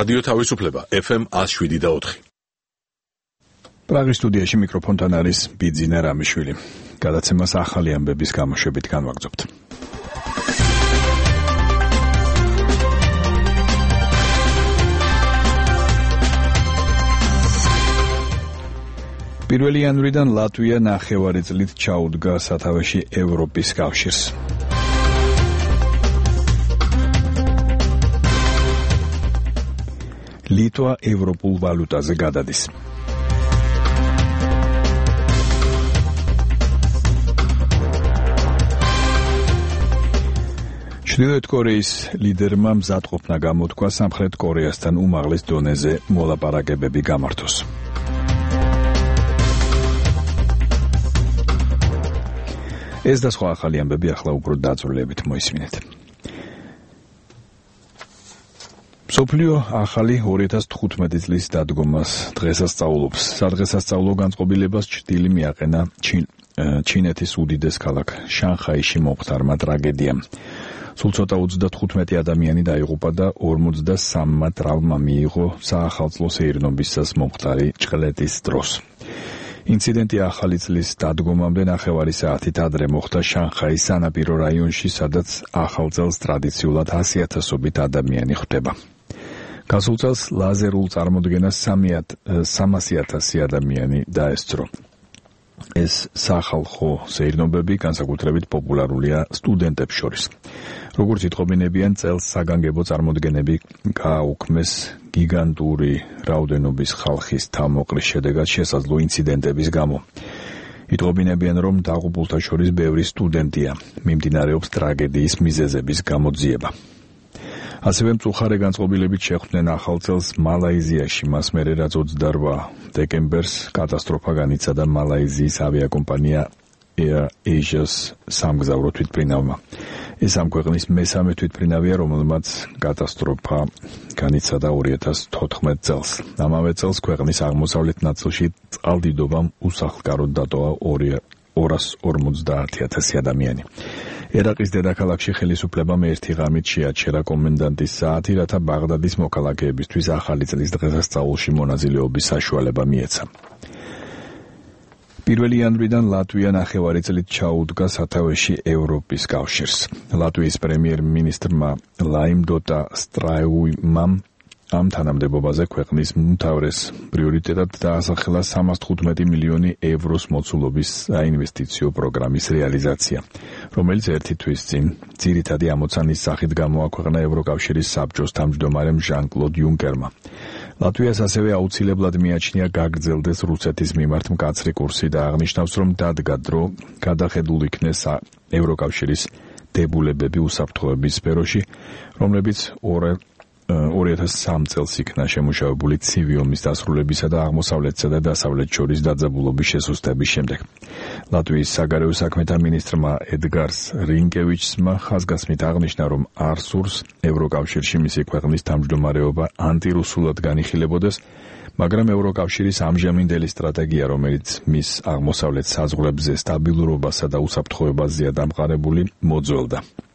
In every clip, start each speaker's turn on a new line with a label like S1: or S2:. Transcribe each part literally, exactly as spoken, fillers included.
S1: რადიო თავისუფლება ეფ ემ one oh seven და four.
S2: პრაღის სტუდიაში მიკროფონთან არის ბიძინა რამიშვილი. გადაცემას ახალი ამბების გამოშვებით განვაგრძობთ. პირველი იანვრიდან ლატვია ნახევარი წლით ჩაუდგა სათავეში ევროპის კავშირს. ლიტვა ევროპულ ვალუტაზე გადადის. ჩრდილოეთ კორეის ლიდერმა მზადყოფნა გამოთქვა სამხრეთ კორეასთან უმაღლეს დონეზე მოლაპარაკებები გამართოს. ეს და სხვა ახალი ამბები ახლა უფრო დაწვრილებით მოისმინეთ. სოფლიო ახალი ორი ათას თხუთმეტი წლის დადგომას დღესასწაულობს. სადღესასწაულო განწყობილებას ჭრილი მიაყენა ჩინეთის უდიდეს ქალაქ შანხაიში მომხდარმა ტრაგედიამ. სულ ცოტა ოცდათხუთმეტი ადამიანი დაიღუპა და ორმოცდასამმა ტრავმა მიიღო საახალწლო სეირნობისას მომხდარი ჭყლეტის დროს. ინციდენტი ახალი წლის დადგომამდე ნახევარი საათით ადრე მოხდა შანხაის სანაპირო რაიონში, სადაც ახალ წელს ტრადიციულად ასიათასობით ადამიანი ხვდება. გასულ წელს ლაზერულ წარმოდგენას სამასი ათასი ადამიანი დაესწრო. ეს სახალხო სეირნობები განსაკუთრებით პოპულარულია სტუდენტებს შორის. როგორც იტყობინებიან, წელს საგანგებო წარმოდგენები გააუქმეს გიგანტური რაოდენობის ხალხის თავმოყრის შედეგად შესაძლო ინციდენტების გამო. იტყობინებიან, რომ დაღუპულთა შორის ბევრი სტუდენტია. მიმდინარეობს ტრაგედიის მიზეზების გამოძიება. ასევე მწუხარე განწყობილებით შეხვდნენ ახალ წელს მალაიზიაში, მას მერე რაც ოცდაოთხ დეკემბერს კატასტროფა განიცადა მალაიზიის ავიაკომპანია Air Asia's სამგზავრო თვითმფრინავმა. ეს ამ ქვეყნის მესამე თვითმფრინავია, რომელმაც კატასტროფა განიცადა ორი ათას თოთხმეტ წელს. ამავე წელს ქვეყნის აღმოსავლეთ ნაწილში წყალდიდობამ უსახლკაროდ დატოვა ორას ორმოცდაათი ათასი ადამიანი. ერაყის დედაქალაქში ხელისუფლებამ ერთი ღამით შეაჩერა კომენდანტის საათი, რათა ბაღდადის მოქალაქეებისთვის ახალი წლის დღესასწაულში მონაწილეობის საშუალება მიეცა. პირველი იანვრიდან ლატვია ნახევარი წლით ჩაუდგა სათავეში ევროპის კავშირს. ლატვიის პრემიერ-მინისტრმა ლაიმდოტა სტრაუიმამ ამ თანამდებობაზე ქვეყნის უმთავრეს პრიორიტეტად დაასახელა სამას თხუთმეტი მილიონი ევროს მოცულობის საინვესტიციო პროგრამის რეალიზაცია, რომელიც ერთი თვის წინ ძირითადი ამოცანის სახით გამოაქვეყნა ევროკავშირის საბჭოს თავმჯდომარემ ჟან-კლოდ იუნკერმა. ლატვიას ასევე აუცილებლად მიაჩნია გაგრძელდეს რუსეთის მიმართ მკაცრი კურსი და აღნიშნავს, რომ დადგა დრო გადახედულ იქნეს ევროკავშირის დებულებები უსაფრთხოების სფეროში, რომლებიც ორი ათას სამი წელს იქნა შემუშავებული ცივი ომის დასრულებისა და აღმოსავლეთსა და დასავლეთს შორის დაძაბულობის შესუსტების შემდეგ. ლატვიის საგარეო საქმეთა მინისტრმა ედგარს რინკევიჩსმა ხაზგასმით აღნიშნა, რომ არ სურს ევროკავშირში მისი ქვეყნის თავმჯდომარეობა ანტირუსულად განიხილებოდეს, მაგრამ ევროკავშირის ამჟამინდელი სტრატეგია, რომელიც მის აღმოსავლეთ საზღვრებზე სტაბილურობასა და უსაფრთხოებაზეა დამყარებული, მოძველდა.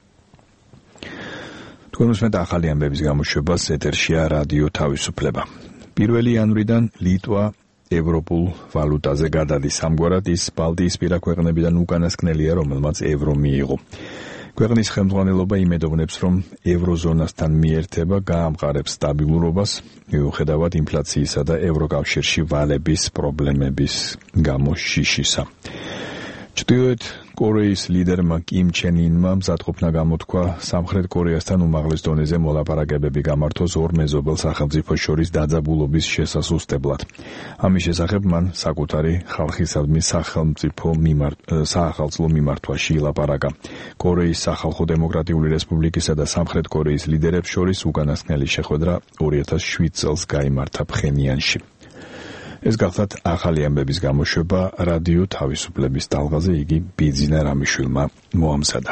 S2: თქვენ უსმენთ ახალი ამბების გამოშვებას, ეთერშია რადიო თავისუფლება. პირველი იანვრიდან ლიტვა ევროპულ ვალუტაზე გადადის. ამგვარად ის ბალტიისპირა ქვეყნებიდან უკანასკნელია, რომელმაც ევრო მიიღო. ქვეყნის ხელმძღვანელობა იმედოვნებს, რომ ევროზონასთან მიერთება გაამყარებს სტაბილურობას, მიუხედავად ინფლაციისა და ევროკავშირში ვალების პრობლემების გამო შიშისა. ჩრდილოეთ კორეის ლიდერმა კიმ ჩენ ინმა მზადყოფნა გამოთქვა სამხრეთ კორეასთან უმაღლეს დონეზე მოლაპარაკებები გამართოს ორ მეზობელ სახელმწიფოს შორის დაძაბულობის შესასუსტებლად. ამის შესახებ მან საკუთარი ხალხისადმი სახელმწიფო საახალწლო მიმართვაში ილაპარაკა. კორეის სახალხო დემოკრატიული რესპუბლიკისა და სამხრეთ კორეის ლიდერებს შორის უკანასკნელი შეხვედრა ორი ათას შვიდ წელს გაიმართა ფხენიანში. ეს გახლავთ ახალი ამბების გამოშვება რადიო თავისუფლების ტალღაზე, იგი ბიძინა რამიშვილმა მოამზადა.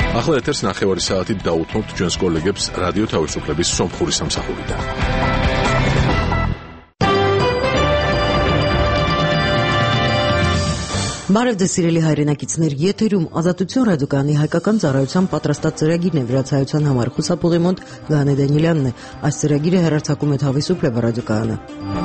S1: ახლა ეთერს ნახევარი საათით დაუთმობთ ჩვენს კოლეგებს რადიო თავისუფლების სომხური სამსახურიდან.
S3: Բարև ձեզ սիրելի հայրենակիցներ, եթերում Ազատություն ռադիոկայանի հայկական ծառայության պատրաստած ծրագիրն է վրացայության համար խուսափողի մոտ Գանե Դանիելյանն է։ Այս ծրագիրը հեռարձակում է Თავისუფლება ռադիոկայանը։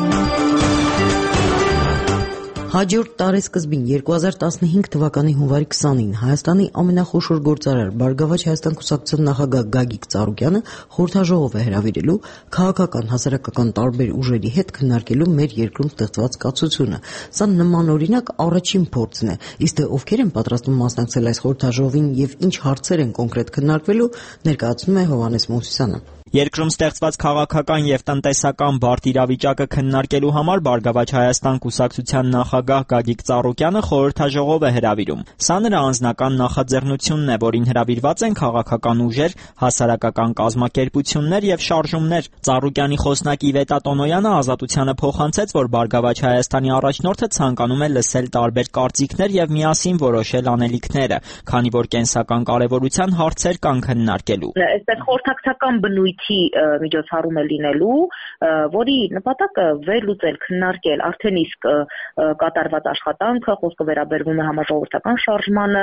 S3: Հաջորդ տարեսկզբին երկու հազար տասնհինգ թվականի հունվարի քսանին Հայաստանի ամենախոշոր գործարար Բարգավաճ Հայաստան կուսակցության նախագահ Գագիկ Ծառուկյանը խորհրդաժողով է հրավիրելու քաղաքական հասարակական տարբեր ուժերի հետ քննարկելու մեր երկրում ստեղծված կացությունը։ Սա նմանօրինակ առաջին փորձն է։ Իսկ թե ովքեր են պատրաստվում մասնակցել այս խորհրդաժողովին եւ ինչ հարցեր են կոնկրետ քննարկվելու, ներկայացնում է Հովհաննես Մովսիսյանը։
S4: Երկրում ստեղծված քաղաքական եւ տնտեսական բարդ իրավիճակը քննարկելու համար Բարգավաճ Հայաստան կուսակցության նախագահ Գագիկ Ծառուկյանը խորհրդաժողով է հրավիրում։ Սա նրա անձնական նախաձեռնությունն է, որին հրավիրված են քաղաքական ուժեր, հասարակական կազմակերպություններ եւ շարժումներ։ Ծառուկյանի խոսնակի Վետա Տոնոյանը Ազատությանը փոխանցեց, որ Բարգավաճ Հայաստանի առաջնորդը ցանկանում է լսել տարբեր կարծիքներ եւ միասին որոշել անելիքները, քանի որ կենսական կարեւորության հարցեր կան քննարկելու։
S5: Այստեղ խորհրդակցական բնույթ միջոցառում է լինելու, որի նպատակը վերլուծել, քննարկել արդեն իսկ կատարված աշխատանքը, խոսքը վերաբերվում է համաժողովրդական շարժմանը,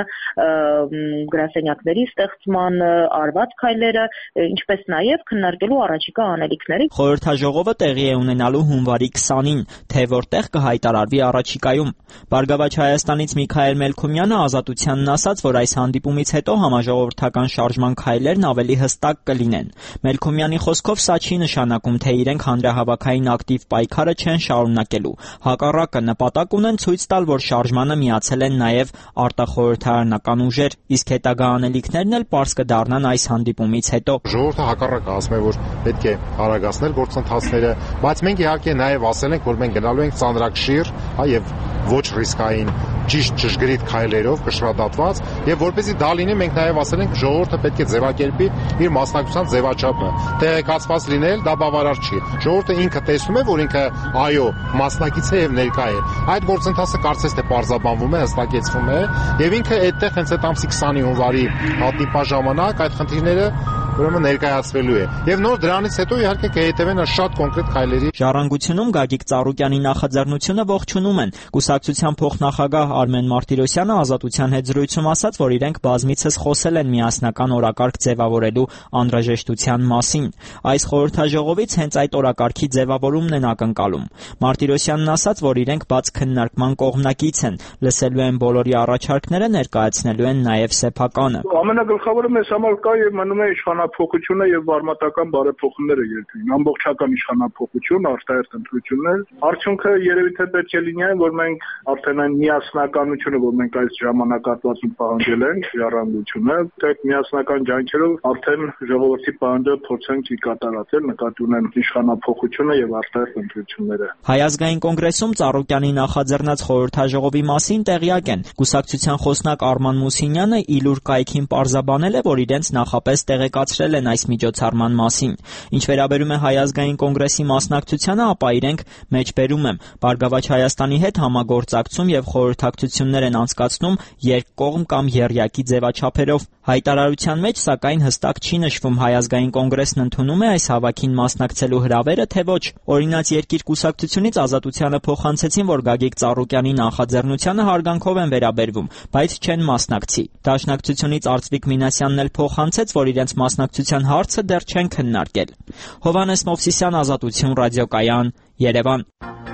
S5: գրասենյակների ստեղծմանը, արված քայլերը, ինչպես նաև քննարկելու առաջիկա անելիքները։
S4: Խորհրդաժողովը տեղի է ունենալու հունվարի քսանին, թե որտեղ կհայտարարվի առաջիկայում։ Բարգավաճ Հայաստանից Միքայել Մելքումյանը Ազատությանն ասաց, որ այս հանդիպումից հետո համաժողովրդական շարժման քայլերն ավելի հստակ կլինեն։ Մելքումյանի խոսքով սա չի նշանակում, թե իրենք հանրահավաքային ակտիվ պայքարը չեն շարունակելու։ Հակառակը նպատակ ունեն ցույց տալ, որ շարժմանը միացել են նաև արտախորհրդարանական ուժեր, իսկ հետագա անելիքներն էլ պարզ կդառնան այս հանդիպումից հետո։
S6: Ժողովուրդը հակառակը ասում է, որ պետք է արագացնել գործընթացները, բայց մենք իհարկե նաև ասել ենք, որ մենք գնալու ենք ծանրակշիռ, հա, եւ ոչ ռիսկային ճիշտ ճշգրիտ քայլերով կշռադատված, եւ որպեսզի դա լինի, մենք նաև ասել ենք, ժողովուրդը պետք է ձևակերպի իր մասնակցության ձևաչափը։ Տեղեկացված լինել դա բավարար չի։ Ժողովուրդը ինքը տեսնում է, որ ինքը այո, մասնակից է եւ ներկա է։ Այդ գործընթացը կարծես թե պարզաբանվում է, հստակեցվում է, եւ ինքը այդտեղ հենց այդ ամսի քսանի հունվարի հանդիպման ժամանակ այդ խնդիրները ուրեմն ներկայացվելու է։ Եվ նոր դրանից հետո իհարկե կհետևեն շատ կոնկրետ քայլերի։
S4: Ժառանգությունում Գագիկ Ծառուկյանի նախաձեռնությունը ողջունում են։ Կուսակցության փոխնախագահ Արմեն Մարտիրոսյանը Ազատության հետ զրույցում ասաց, որ իրենք բազմիցս խոսել են միասնական օրակարգ ձևավորելու անհրաժեշտության մասին։ Այս խորհրդաժողովից հենց այդ օրակարգի ձևավորումն են ակնկալում։ Մարտիրոսյանն ասաց, որ իրենք բաց քննարկման կողմնակից են, լսելու են բոլորի առաջարկները, ներկայացնելու են նաև սեփականը։
S7: Ամենագլխավորը մեզ համար կա եւ մնում է իշխանափոխությունը եւ վարմատական բարեփոխումները երկրին, ամբողջական իշխանափոխություն, արտահերթ ընտրություններ։ Արդյունքը երևի թե պետք է լինի այն, որ մենք արդեն այն միասնականությունը, որ մենք այս ժամանակահատվածում պահանջել ենք, ժառանգությունը, այդ միասնական ջանքերով արդեն ժողովրդի պահանջը փորձենք կատարածել, նկատի ունեն իշխանափոխությունը եւ արտահերթ ընտրությունները։
S4: Հայ ազգային կոնգրեսում Ծառուկյանի նախաձեռնած խորհրդաժողովի մասին տեղյակ են։ Կուսակցության խոսնակ Արման Մուսինյանը իլուր կայքին պարզաբանել է, որ իրենց նախապես տեղեկացրել են այս միջոցառման մասին։ Ինչ վերաբերում է Հայ ազգային կոնգրեսի մասնակցությանը, ապա իրենք մեջբերում եմ Բարգավաճ Հայաստանի հետ համագործակցում եւ խորհրդակցություններ են անցկացնում երկկողմ կամ եռյակի ձևաչափերով։ Հայտարարության մեջ սակայն հստակ չի նշվում Հայ ազգային կոնգրեսն ընդունում է այս հավաքին մասնակցելու հրավերը, թե ոչ։ Օրինաց երկիր կուսակցությունից Ազատությանը փոխանցեցին, որ Գագիկ Ծառուկյանի նախաձեռնությանը հարգանքով են վերաբերվում, բայց չեն մասնակցի։ Դաշնակցությունից Արծվիկ Մինասյանն էլ փոխանցեց, որ իրենց մասնակցության հարցը դեռ չեն քննարկել։ Հովհաննես Մովսիսյան, Ազատություն ռադիոկայան, Երևան։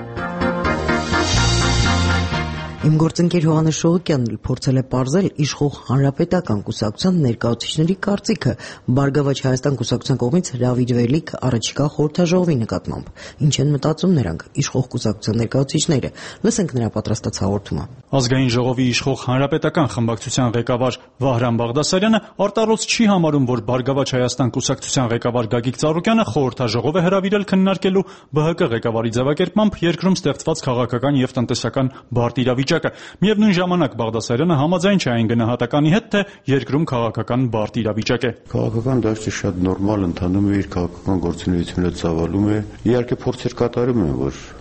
S3: Իմ գործընկեր Հովհաննես Շողոկյանն փորձել է պարզել իշխող Հանրապետական կուսակցության ներկայացուցիչների կարծիքը Բարգավաճ Հայաստան կուսակցության կողմից հրավիրվելիք առաջիկա խորհրդաժողովի նկատմամբ։ Ինչ են մտածում նրանք, իշխող կուսակցության ներկայացուցիչները։ Լսենք նրա պատրաստած հաղորդումը։
S8: Ազգային ժողովի իշխող Հանրապետական խմբակցության ղեկավար Վահրամ Բաղդասարյանը արտարոց չի համարում, որ Բարգավաճ Հայաստան կուսակցության ղեկավար Գագիկ Ծառուկյանը խորհրդաժողով է հրավիրել քննարկելու ԲՀԿ ղեկավարի ձևակերպմամբ երկրում ստեղծված քաղաքական եւ տնտեսական բարդ իրավիճակը։ Միևնույն ժամանակ Բաղդասարյանը համաձայն չէ այն գնահատականի հետ, թե երկրում քաղաքական բարդ իրավիճակ է։
S9: Քաղաքական դաշտը շատ նորմալ ընթանում է, իր քաղաքական գործունեությունը ծավալում է։ Իհարկե փորձեր կատարում են, որ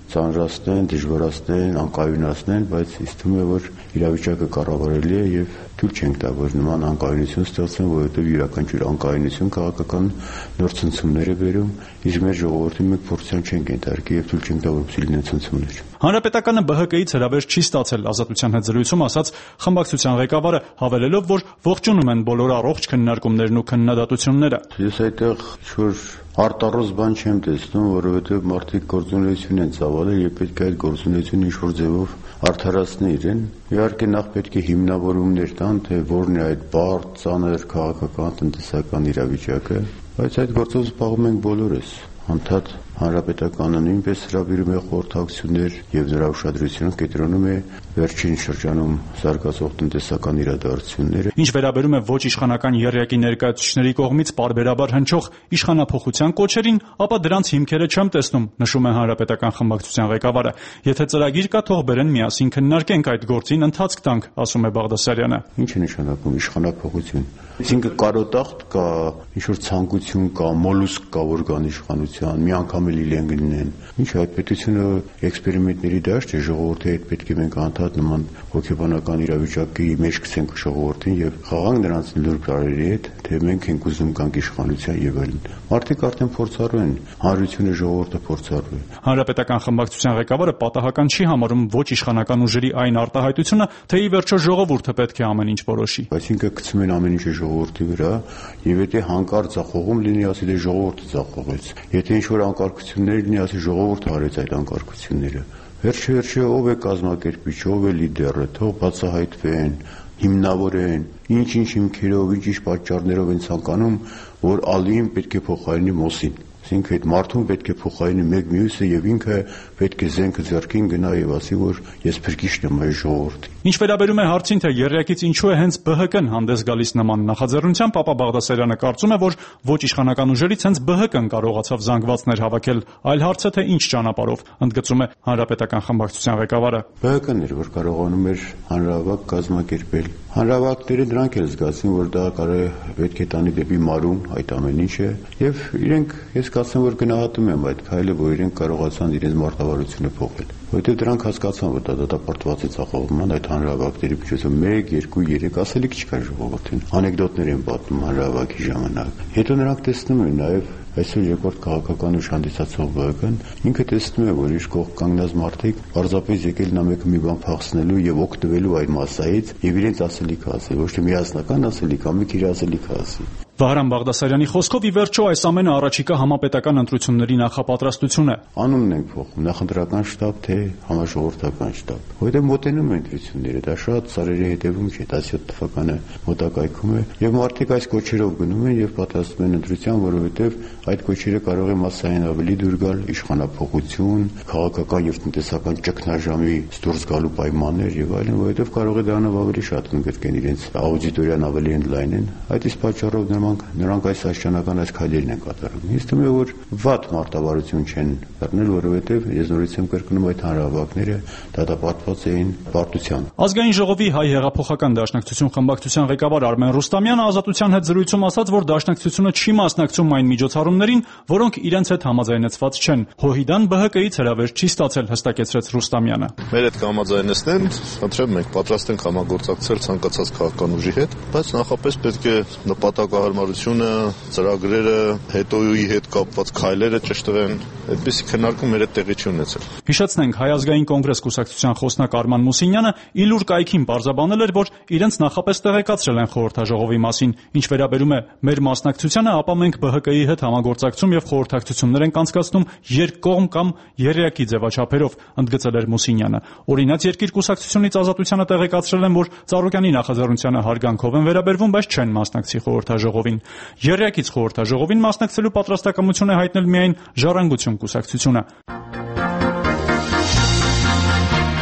S9: ծանրացնեն, դժվարացնեն, անկայունացնեն, բայց ինձ թվում է, որ իրավիճակը կառավարելի է եւ թույլ չենք տա, որ նման անկայունություն ստեղծեն, որովհետեւ յուրաքանչյուր անկայունություն քաղաքական նոր ցնցումներ է բերում, իսկ մեր ժողովրդին մենք փորձան չենք ենթարկի եւ թույլ չենք տա, որպեսզի լինեն ցնցումներ։
S8: Հանրապետականը Բ Հ Կ-ից հրավեր չի ստացել ազատության հետ զրույցում ասաց խմբակցության ղեկավարը, հավելելով, որ ողջունում են բոլոր առողջ քննարկումներն ու քննադատությունները։
S9: Ես այդտեղ ինչ-որ արտառոց բան չեմ տեսնում, որովհետև մարդիկ գործունեություն են ծավալել եւ պետք է այդ գործունեությունը ինչ-որ ձևով արդարացնի իրեն։ Իհարկե նախ պետք է հիմնավորումներ տան, թե որն է այդ բարդ, ծանր քաղաքական, տնտեսական իրավիճակը, բայց այդ գործով զբաղվում ենք բոլորս։ Անդադ հանրապետականը նույնպես հրավիրում է խորհրդակցություններ եւ նրա ուշադրությունը կենտրոնում է վերջին շրջանում զարգացող տնտեսական իրադարձությունները։
S8: Ինչ վերաբերում է ոչ իշխանական եռյակի ներկայացուցիչների կողմից պարբերաբար հնչող իշխանափոխության կոչերին, ապա դրանց հիմքերը չեմ տեսնում, նշում է հանրապետական խմբակցության ղեկավարը։ Եթե ծրագիր կա, թող բերեն միասին քննարկենք այդ գործին, ընթացք տանք, ասում է Բաղդասարյանը։
S9: Ինչ է նշանակում իշխանափոխություն։ Այսինքն կարոտախտ կա, ինչ-որ ցանկություն կա, մոլուսկ կա, որ կան իշխանության, միանգամելի լեն գնեն։ Ինչ այդ պետությունը էքսպերիմենտների դաշտ է, ժողովրդի հետ պետք է մենք անդադ նման հոգեբանական իրավիճակի մեջ գցենք ժողովրդին եւ խաղանք նրանց լուրջ բարերի հետ, թե մենք ենք ուզում կանք իշխանության եւ այլն։ Մարդիկ արդեն փորձառու են, հանրությունը ժողովուրդը փորձառու է։
S8: Հանրապետական խմբակցության ղեկավարը պատահական չի համարում ոչ իշխանական ուժերի այն արտահայտությունը, թե ի վերջո ժողովուրդը պետք է ամեն ինչ որոշի։
S9: Այսինքն գցում են ամեն ինչը ժողովրդի վրա, եւ եթե հանկարծ ձախողում լինի, ասի դե ժողովուրդը ձախողեց։ Եթե ինչ-որ անկարգություններ լինի, ասի ժողովուրդը արեց այդ անկարգությունները։ Վերջ-վերջը ով է կազմակերպիչը, ով է լիդերը, թող բացահայտվեն, հիմնավորեն, ինչ-ինչ հիմքերով, ինչ-ինչ պատճառներով են ցանկանում, որ Ալիին պետք է փոխարինի Մոսին։ Այսինքն այդ մարդուն պետք է փոխարինի մեկ մյուսը եւ ինքը պետք է զենքը ձեռքին գնա եւ ասի, որ ես փրկիչն եմ այս ժողովրդի։
S8: Ինչ վերաբերում է հարցին, թե եռյակից ինչու է հենց Բ Հ Կն հանդես գալիս նման նախաձեռնությամբ, ապա Բաղդասարյանը կարծում է, որ ոչ իշխանական ուժերից հենց Բ Հ Կն կարողացավ զանգվածներ հավաքել, այլ հարցը թե ինչ ճանապարհով, ընդգծում է հանրապետական խմբակցության ղեկավարը։
S9: Բ Հ Կն էր, որ կարողանում էր հանրահավաք կազմակերպել։ Հանրահավաքները դրանք էլ զգացին, որ դա կարող է պետք է տանի դեպի մարուն այդ ամեն ինչը, եւ իրենք ես կարծում որ գնահատում եմ այդ քայլը, որ իրենք կարողացան իրենց մարտավարությունը փոխել։ Որտեղ դրանք հասկացան, որ դա դատապարտված է ցախողման այդ հանրահավաքների միջոցով մեկ, երկու, երեք ասելիք չկա ժողովրդին։ Անեկդոտներ են պատմում հանրահավաքի ժամանակ։ Հետո նրանք տեսնում են նաեւ այսօր երկրորդ քաղաքական ուժ հանդիսացող Բ Հ Կն ինքը տեսնում է, որ իր կողք կանգնած մարդիկ պարզապես եկել նա մեկը մի բան փախցնելու եւ օգտվելու այդ մասայից եւ իրենց ասելիքը ասել, ոչ թե միասնական ասելիք, ամիք իր ասելիքը ասի։
S8: Վահրամ Բաղդասարյանի խոսքով ի վերջո այս ամենը առաջիկա համապետական ընտրությունների նախապատրաստություն է։
S9: Անունն ենք փոխում, նախընտրական շտաբ թե համաժողովրդական շտաբ։ Որտեղ մոտենում են ընտրությունները, դա շատ սարերի հետևում չէ, տասնյոթ թվականը մոտակայքում է եւ մարդիկ այս կոչերով գնում են եւ պատրաստվում են ընտրության, որովհետեւ այդ կոչերը կարող է մասսային ավելի դուր գալ իշխանափոխություն, քաղաքական եւ տնտեսական ճգնաժամի դուրս գալու պայմաններ եւ այլն, որովհետեւ կարող է դրանով ավելի շատ կնգրկեն իրենց աուդիտորիան ավելի ընդլայնեն։ Այդ իսկ պատճառով նրանք այս աշխանական այս քայլերն են կատարում։ Ինձ թվում է, որ վատ մարտավարություն չեն դառնել, որովհետև ես նորից եմ կրկնում այդ հանրահավաքները դատապարտված էին պարտությամբ։
S8: Ազգային ժողովի հայ հեղափոխական դաշնակցություն խմբակցության ղեկավար Արմեն Ռուստամյանը ազատության հետ զրույցում ասաց, որ դաշնակցությունը չի մասնակցում այն միջոցառումներին, որոնք իրենց հետ համաձայնեցված չեն։ Հոհիդան Բ Հ Կ-ից հրավեր չի ստացել, հստակեցրեց Ռուստամյանը։
S1: Մեր հետ կհամաձայնեցնեն, խնդրեմ մենք պատրաստ ենք համագործակցել ցանկացած քաղաքական ուժի հետ, բայց նախապես պետք է նպատակահարմարությունը, ծրագրերը, հետոյի հետ կապված քայլերը ճշտվեն, այդպիսի քննարկում մեր հետ տեղի չի ունեցել։
S8: Հիշեցնենք, Հայ ազգային կոնգրես կուսակցության խոսնակ Արման Մուսինյանը իլուր կայքին պարզաբանել էր, որ իրենց նախապես տեղեկացրել են խորհրդաժողովի մասին։ Ինչ վերաբերում է մեր մասնակցությանը, ապա մենք Բ Հ Կ-ի հետ համագործակցում եւ խորհրդակցություններ ենք անցկացնում երկկողմ կամ եռյակի ձևաչափերով, ընդգծել էր Մուսինյանը։ Օրինաց երկիր կուսակցությունից ազատությանը տեղեկացրել են, որ Ծառուկյանի նախաձեռնությանը հարգանքով են վերաբերվում, բայց չեն մասնակցի խորհրդաժողովին։ Եռյակից խորհրդաժողովին մասնակցելու պատրաստակամություն է հայտնել միայն Ժառանգություն կուսակցությունը։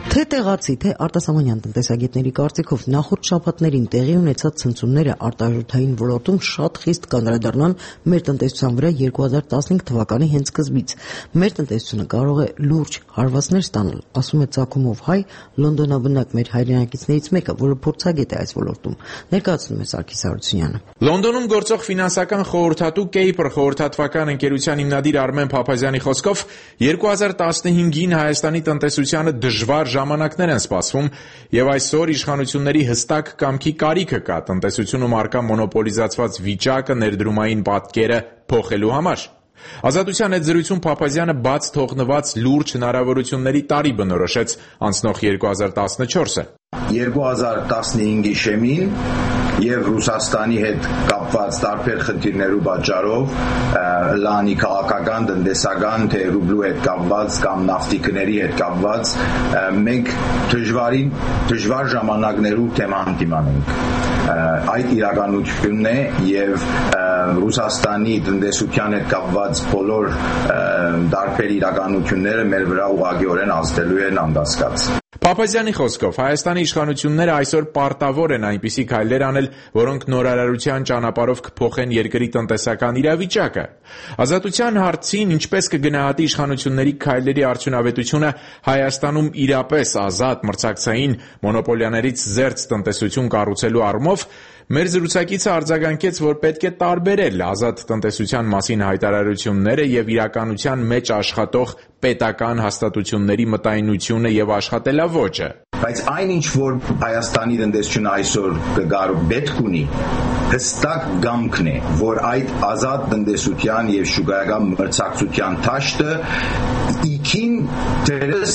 S3: Թե տեղացի, թե արտասահմանյան տնտեսագետների կարծիքով նախորդ շաբաթներին տեղի ունեցած ցնցումները արտարժութային ոլորտում շատ խիստ կանդրադառնան մեր տնտեսության վրա երկու հազար տասնհինգ թվականի հենց սկզբից։ Մեր տնտեսությունը կարող է լուրջ հարվածներ ստանալ, ասում է Ծագումով հայ, լոնդոնաբնակ մեր հայրենակիցներից մեկը, որը փորձագետ է այս ոլորտում։ Ներկայացնում է Սարգիս Հարությունյանը։
S10: Լոնդոնում գործող ֆինանսական խորհրդատու Կեյպր խորհրդատվական ընկերության հիմնադիր Արմեն Փափազյանի խոսքով երկու հազար տասնհինգին Հայաստանի տնտեսությանը դժվար ժամանակներ են սպասվում եւ այսօր իշխանությունների հստակ կամքի կարիքը կա տնտեսությունում առկա մոնոպոլիզացված վիճակը ներդրումային պատկերը փոխելու համար։ Ազատության հետ զրույցում Փափազյանը բաց թողնված լուրջ հնարավորությունների տարի բնորոշեց անցնող երկու հազար տասնչորսը։
S11: երկու հազար տասնհինգի շեմին եւ Ռուսաստանի հետ կապված տարբեր խնդիրներու պատճառով լանի քաղաքական, տնտեսական, թե ռուբլու հետ կապված կամ նավթիկների հետ կապված մենք դժվարին դժվար ժամանակներու թեմա հանդիմանենք։ Այդ իրականությունն է եւ Ռուսաստանի տնտեսության հետ կապված բոլոր տարբեր իրականությունները մեր վրա ուղղակիորեն ազդելու են անդասկաց։
S10: Փափազյանի խոսքով Հայաստանի իշխանությունները այսօր պարտավոր են այնպիսի քայլեր անել, որոնք նորարարության ճանապարհով կփոխեն երկրի տնտեսական իրավիճակը։ Ազատության հարցին ինչպես կգնահատի իշխանությունների քայլերի արդյունավետությունը Հայաստանում իրապես ազատ մրցակցային մոնոպոլիաներից զերծ տնտեսություն կառուցելու առումով, մեր զրուցակիցը արձագանքեց, որ պետք է տարբերել ազատ տնտեսության մասին հայտարարությունները եւ իրականության մեջ աշխատող պետական հաստատությունների մտայնությունը եւ աշխատելավոճը։
S11: Բայց այնինչ որ Հայաստանի տնտեսությունը այսօր կգար պետք ունի, հստակ գամքն է, որ այդ ազատ տնտեսության եւ շուկայական մրցակցության թաշտը իքին դերս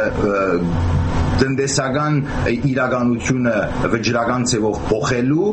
S11: տնտեսական իրականությունը վճռական ձևով փոխելու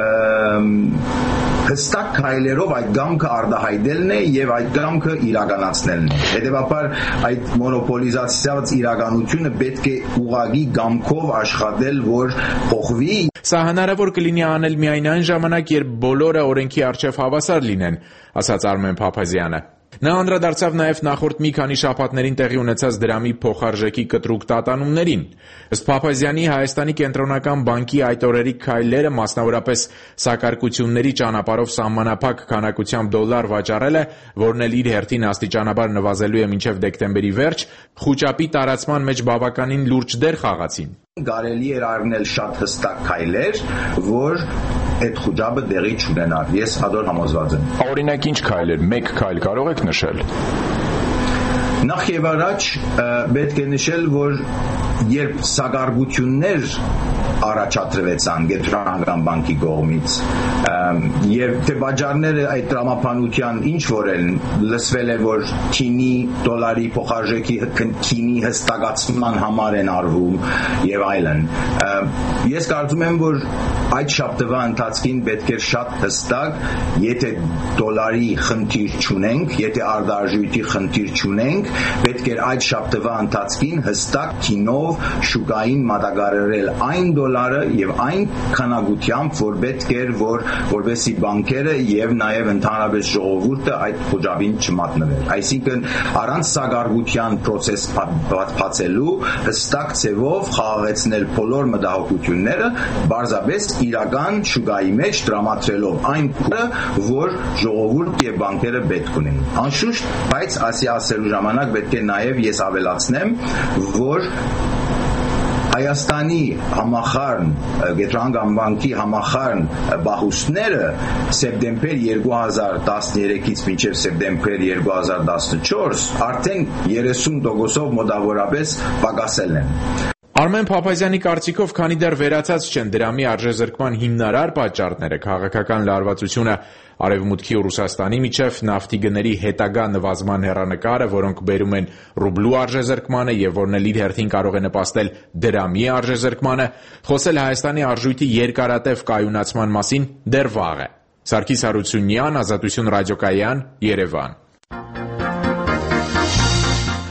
S11: հստակ քայլերով այդ գամքը արտահայտելն է եւ այդ գամքը իրականացնելն է։ Հետևաբար այդ մոնոպոլիզացիաց իրականությունը պետք է ուղղակի գամքով աշխատել, որ փոխվի։
S10: Սա հնարավոր կլինի անել միայն այն ժամանակ, երբ բոլորը օրենքի առջև հավասար լինեն, ասաց Արմեն Փափազյանը։ Նա անդրադարձավ նաև նախորդ մի քանի շաբաթներին տեղի ունեցած դրամի փոխարժեքի կտրուկ տատանումներին։ Ըստ Փափազյանի, Հայաստանի կենտրոնական բանկի այդ օրերի քայլերը, մասնավորապես սակարկությունների ճանապարհով սահմանափակ քանակությամբ դոլար վաճառելը, որն էլ իր հերթին աստիճանաբար նվազելու է մինչև դեկտեմբերի վերջ, խուճապի տարածման մեջ բավականին լուրջ դեր խաղացին։
S11: Կարելի էր առնել շատ հստակ քայլեր, որ այդ խուճապը դեղի չունենար։ Ես հադոր համոզված եմ։
S12: Օրինակ ինչ քայլեր, մեկ քայլ կարող եք նշել։
S11: Նախ եւ առաջ պետք է նշել, որ երբ սակարկություններ առաջադրվեցան Կենտրոնական բանկի կողմից եւ թե բաժարները այդ տրամաբանության ինչ որ են լսվել է որ քինի դոլարի փոխարժեքի քինի հստակացման համար են արվում եւ այլն ես կարծում եմ որ այդ շաբթվա ընթացքին պետք է շատ հստակ եթե դոլարի խնդիր չունենք եթե արտարժույթի խնդիր չունենք պետք է այդ շաբթվա ընթացքին հստակ քինով շուկային մատակարարել այն դոլարը եւ այն քանակությամբ որ պետք է որ որովհետեւ բանկերը եւ նաեւ ընդհանրապես ժողովուրդը այդ խոճապին չմատնվեն այսինքն առանց սակարկության process բացելու հստակ ձևով խաղաղեցնել բոլոր մտահոգությունները բարձրապես իրական շուկայի մեջ տրամադրելով այն քուրը որ ժողովուրդ եւ բանկերը պետք ունեն անշուշտ բայց ասի ասելու ժամանակ պետք է նաեւ ես ավելացնեմ որ Հայաստանի համախառն Կենտրոնական բանկի համախառն բախուստները սեպտեմբեր երկու հազար տասներեքից մինչև սեպտեմբեր երկու հազար տասնչորս արդեն երեսուն տոկոսով մոտավորապես պակասել են
S10: Արմեն Փափազյանի կարծիքով, քանի դեռ վերացած չեն դրամի արժեզրկման հիմնարար պատճառները, քաղաքական լարվածությունը, Արևմուտքի ու Ռուսաստանի միջև նավթի գների հետագա նվազման հեռանկարը, որոնք բերում են ռուբլու արժեզրկմանը եւ որն էլ իր հերթին կարող է նպաստել դրամի արժեզրկմանը, խոսել Հայաստանի արժույթի երկարատև կայունացման մասին դեռ վաղ է։ Սարգիս Հարությունյան, Ազատություն ռադիոկայան, Երևան։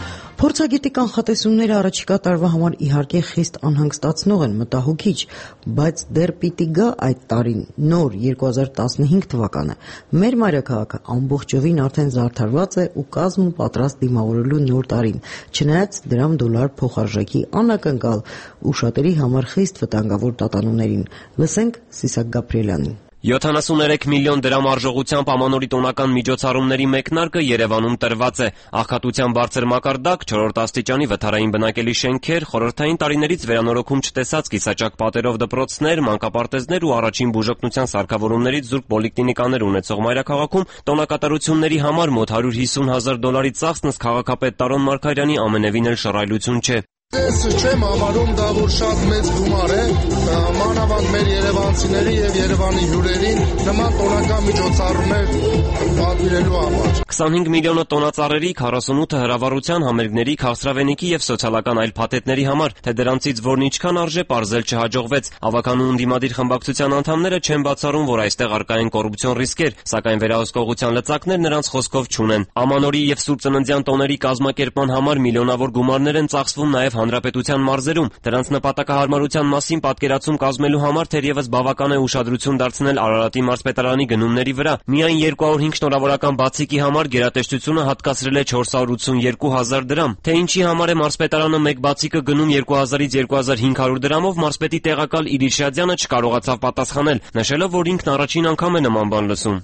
S3: Փորձագետի կանխատեսումները առաջիկա տարվա համար իհարկե խիստ անհանգստացնող են, մտահոգիչ, բայց դեռ պիտի գա այդ տարին նոր երկու հազար տասնհինգ թվականը։ Մեր մայրաքաղաքը ամբողջովին արդեն զարդարված է ու կազմ ու պատրաստ դիմավորելու նոր տարին, չնայած դրամ-դոլար փոխարժեքի անակնկալ ու շատերի համար խիստ վտանգավոր տատանումներին։ Լսենք Սիսակ Գաբրիելյանին։
S13: յոթանասուններեք միլիոն դրամ արժողությամբ ամանորի տոնական միջոցառումների մեկնարկը Երևանում տրված է։ Աղքատության բարձր մակարդակ, չորրորդ աստիճանի վթարային բնակելի շենքեր, խորհրդային տարիներից վերանորոգում չտեսած կիսաճակ պատերով դպրոցներ, մանկապարտեզներ ու առաջին բուժօգնության սարքավորումներից զուրկ պոլիկլինիկաներ ունեցող մայրաքաղաքում տոնակատարությունների համար մոտ հարյուր հիսուն հազար դոլարի ծախսն ըստ քաղաքապետ Տարոն Մարգարյանի ամենևին էլ շռայլություն չէ։
S14: Ես չեմ համարում դա, որ շատ մեծ գումար է, մանավանդ մեր երևանցիների եւ Երևանի հյուրերին նման տոնական միջոցառումներ պատվիրելու համար։
S13: քսանհինգ միլիոնը տոնածառերի, քառասունութը հրավառության, համերգների, քաղցրավենիքի եւ սոցիալական այլ փաթեթների համար, թե դրանցից որն ինչքան արժե, պարզել չհաջողվեց։ Ավականու ընդդիմադիր խմբակցության անդամները չեն բացառում, որ այստեղ առկա են կոռուպցիոն ռիսկեր, սակայն վերահսկողության լծակներ նրանց խոսքով չունեն։ Ամանորի եւ Սուրբ Ծննդյան տոների կազմակերպման համար միլիոնավոր գումարներ են ծախսվում նաեւ հանրապետության մարզերում։ Դրանց նպատակահարմարության մասին պատկերացում կազմելու համար թերևս բավական է ուշադրություն դարձնել Արարատի մարզպետարանի գնումների վրա։ Միայն երկու հարյուր հինգ շնորհավորական բացիկի համար գերատեսչությունը հատկացրել է չորս հարյուր ութսունյերկու հազար դրամ։ Թե ինչի համար է մարզպետարանը մեկ բացիկը գնում երկու հազարից երկու հազար հինգ հարյուր դրամով, մարզպետի տեղակալ Իրիշ Շադյանը չկարողացավ պատասխանել, նշելով, որ ինքն առաջին անգամ է նման բան լսում։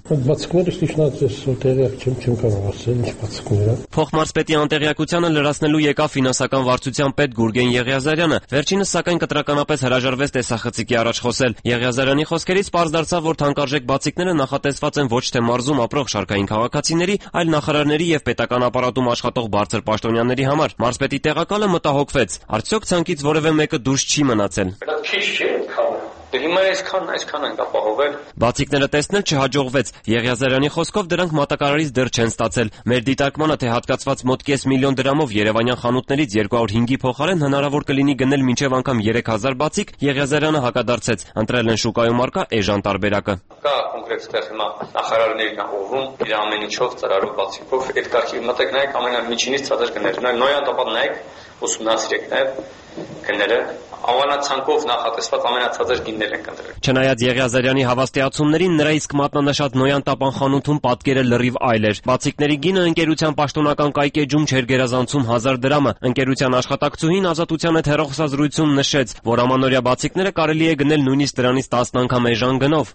S13: Փոխմարզպետի անտեղյակությանը լրացնելու եկավ ֆինանսական վարչության պետ Գուրգեն Եղիազարյանը, վերջինս սակայն կտրականապես հրաժարվեց տեսախցիկի առաջ խոսել։ Եղիազարյանի խոսքերից պարզ դարձավ, որ թանկարժեք բացիկները նախատեսված են ոչ թե մարզում ապրող շարքային քաղաքացիների, այլ նախարարների եւ պետական ապարատում աշխատող բարձր պաշտոնյաների համար։ Մարզպետի տեղակալը մտահոգվեց. արդյոք ցանկից որևէ մեկը դուրս չի մնացել։ Դե հիմա այսքան այսքան են ապահովել։ Բացիկները տեսնել չհաջողվեց։ Եղիազարյանի խոսքով դրանք մատակարարից դեռ չեն ստացել։ Մեր դիտարկմանը, թե հատկացված մոտ կես միլիոն դրամով երևանյան խանութներից երկու հարյուր հինգի փոխարեն հնարավոր կլինի գնել մինչև անգամ երեք հազար բացիկ, Եղիազարյանը հակադարձեց։ Ընտրել են շուկայում առկա էժան տարբերակը։ Կա կոնկրետ ստեղ հիմա նախարարներն ուղղում իր ամեն ինչով ծրարով բացիկով այդ կարգի մտեք նայեք ամենամիջինից ցածր գներն։ Նոյան տապատ նայեք ուսումնասիրեք նաև գները ավանացանկով նախատեսված ամենացածր գիններ են կընտրել։ Չնայած Եղիազարյանի հավաստիացումներին, նրա իսկ մատնանշած Նոյան տապան խանութում պատկերը լրիվ այլ էր։ Բացիկների գինը ընկերության պաշտոնական կայքեջում չէր գերազանցում հազար դրամը։ Ընկերության աշխատակցուհին Ազատության հետ հեռախոսազրույցում նշեց, որ ամանորյա բացիկները կարելի է գնել նույնիսկ դրանից տասն անգամ էժան գնով։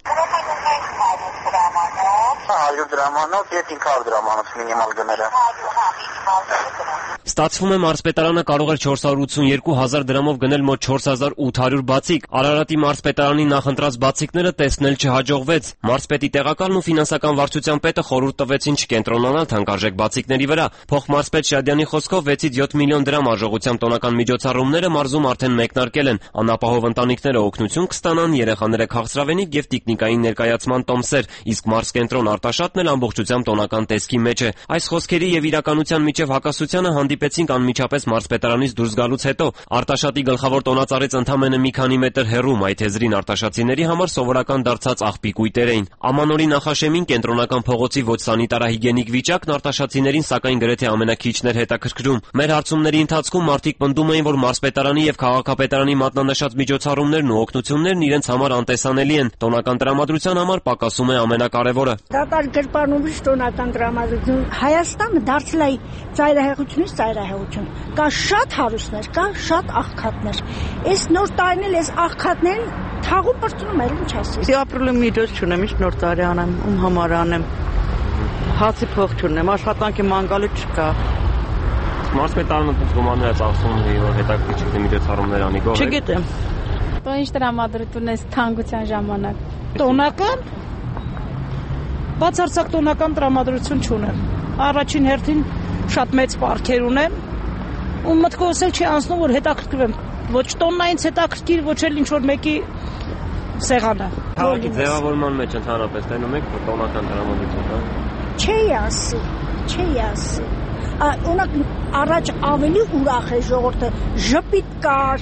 S13: հարյուր դրամանոց եւ հինգ հարյուր դրամանոց մինիմալ գները։ Ստացվում է մարզպետարանը կարող էր չորս հարյուր ութսունյերկու հազար դրամով գնել մոտ չորս հազար ութ հարյուր բացիկ։ Արարատի մարզպետարանի նախընտրած բացիկները տեսնել չհաջողվեց։ Մարզպետի տեղակալն ու ֆինանսական վարչության պետը խորհուրդ տվեցին չկենտրոնանալ թանկարժեք բացիկների վրա։ Փոխմարզպետ Շադյանի խոսքով վեցից յոթ միլիոն դրամ արժողությամբ տոնական միջոցառումները մարզում արդեն մեկնարկել են։ Անապահով ընտանիքները օգնություն կստանան, երեխաները քաղցրավենիք եւ տիկնիկային ներկայացման տոմսեր, իսկ մարզկենտրոն Արտաշատն էլ ամբողջությամբ տոնական տեսքի մեջ է։ Այս խոսքերի եւ իրականության միջև հակասությանը հանդիպեցինք անմիջապես մարզպետարանից դուրս գալուց հետո։ Արտաշատի գլխավոր տոնածառից ընդամենը մի քանի մետր հեռու մայթեզրին արտաշատցիների համար սովորական դարձած աղբի կույտեր էին։ Ամանորի նախաշեմին կենտրոնական փողոցի ոչ սանիտարահիգիենիկ վիճակն արտաշատցիներին սակայն գրեթե ամենաքիչն էր հետաքրքրում։ Մեր հարցումների ընթացքում մարդիկ պնդում էին, որ մարզպետարանի եւ քաղաքապետարանի մատնանշած միջոցառումներն ու օգնություններն իրենց համար անտեսանելի են։ Տոնական տրամադրության համար պակասում է ամենակարևորը։
S15: Կերպարումից տոնական տրամադրություն Հայաստանը դարձել է ծայրահեղությունից ծայրահեղություն։ Կա շատ հարուստներ, կա շատ աղքատներ։ Այս նոր տարին էլ այս աղքատներին թաղու բրծնում էր, ինչ ասես։
S16: Դե ապրելու միջոց չունեմ, ինչ նոր տարի անեմ, ում համար անեմ։ Հացի փող չունեմ, աշխատանքի մանգալը չկա։
S13: Մարզպետարանը դուք գումարներ ծախսում եւ հետաքրքիր միջոցառումներ անի գող։
S16: Չգիտեմ։
S17: Բա ինչ տրամադրություն է թանկության ժամանակ։
S16: Տոնական Բացարձակ տոնական տրամադրություն չունեմ։ Առաջին հերթին շատ մեծ պարքեր ունեմ, ու մտքովս էլ չի անցնում, որ հետաքրքրվեմ։ Ոչ տոննա ինձ հետաքրքիր, ոչ էլ ինչ-որ մեկի սեղանը։
S13: Քաղաքի ձևավորման մեջ ընդհանրապես տենում եք, որ տոնական տրամադրություն կա։
S15: Չի ասի, չի ասի։ Օրինակ առաջ ավելի ուրախ է ժողովուրդը, ժպիտ կար,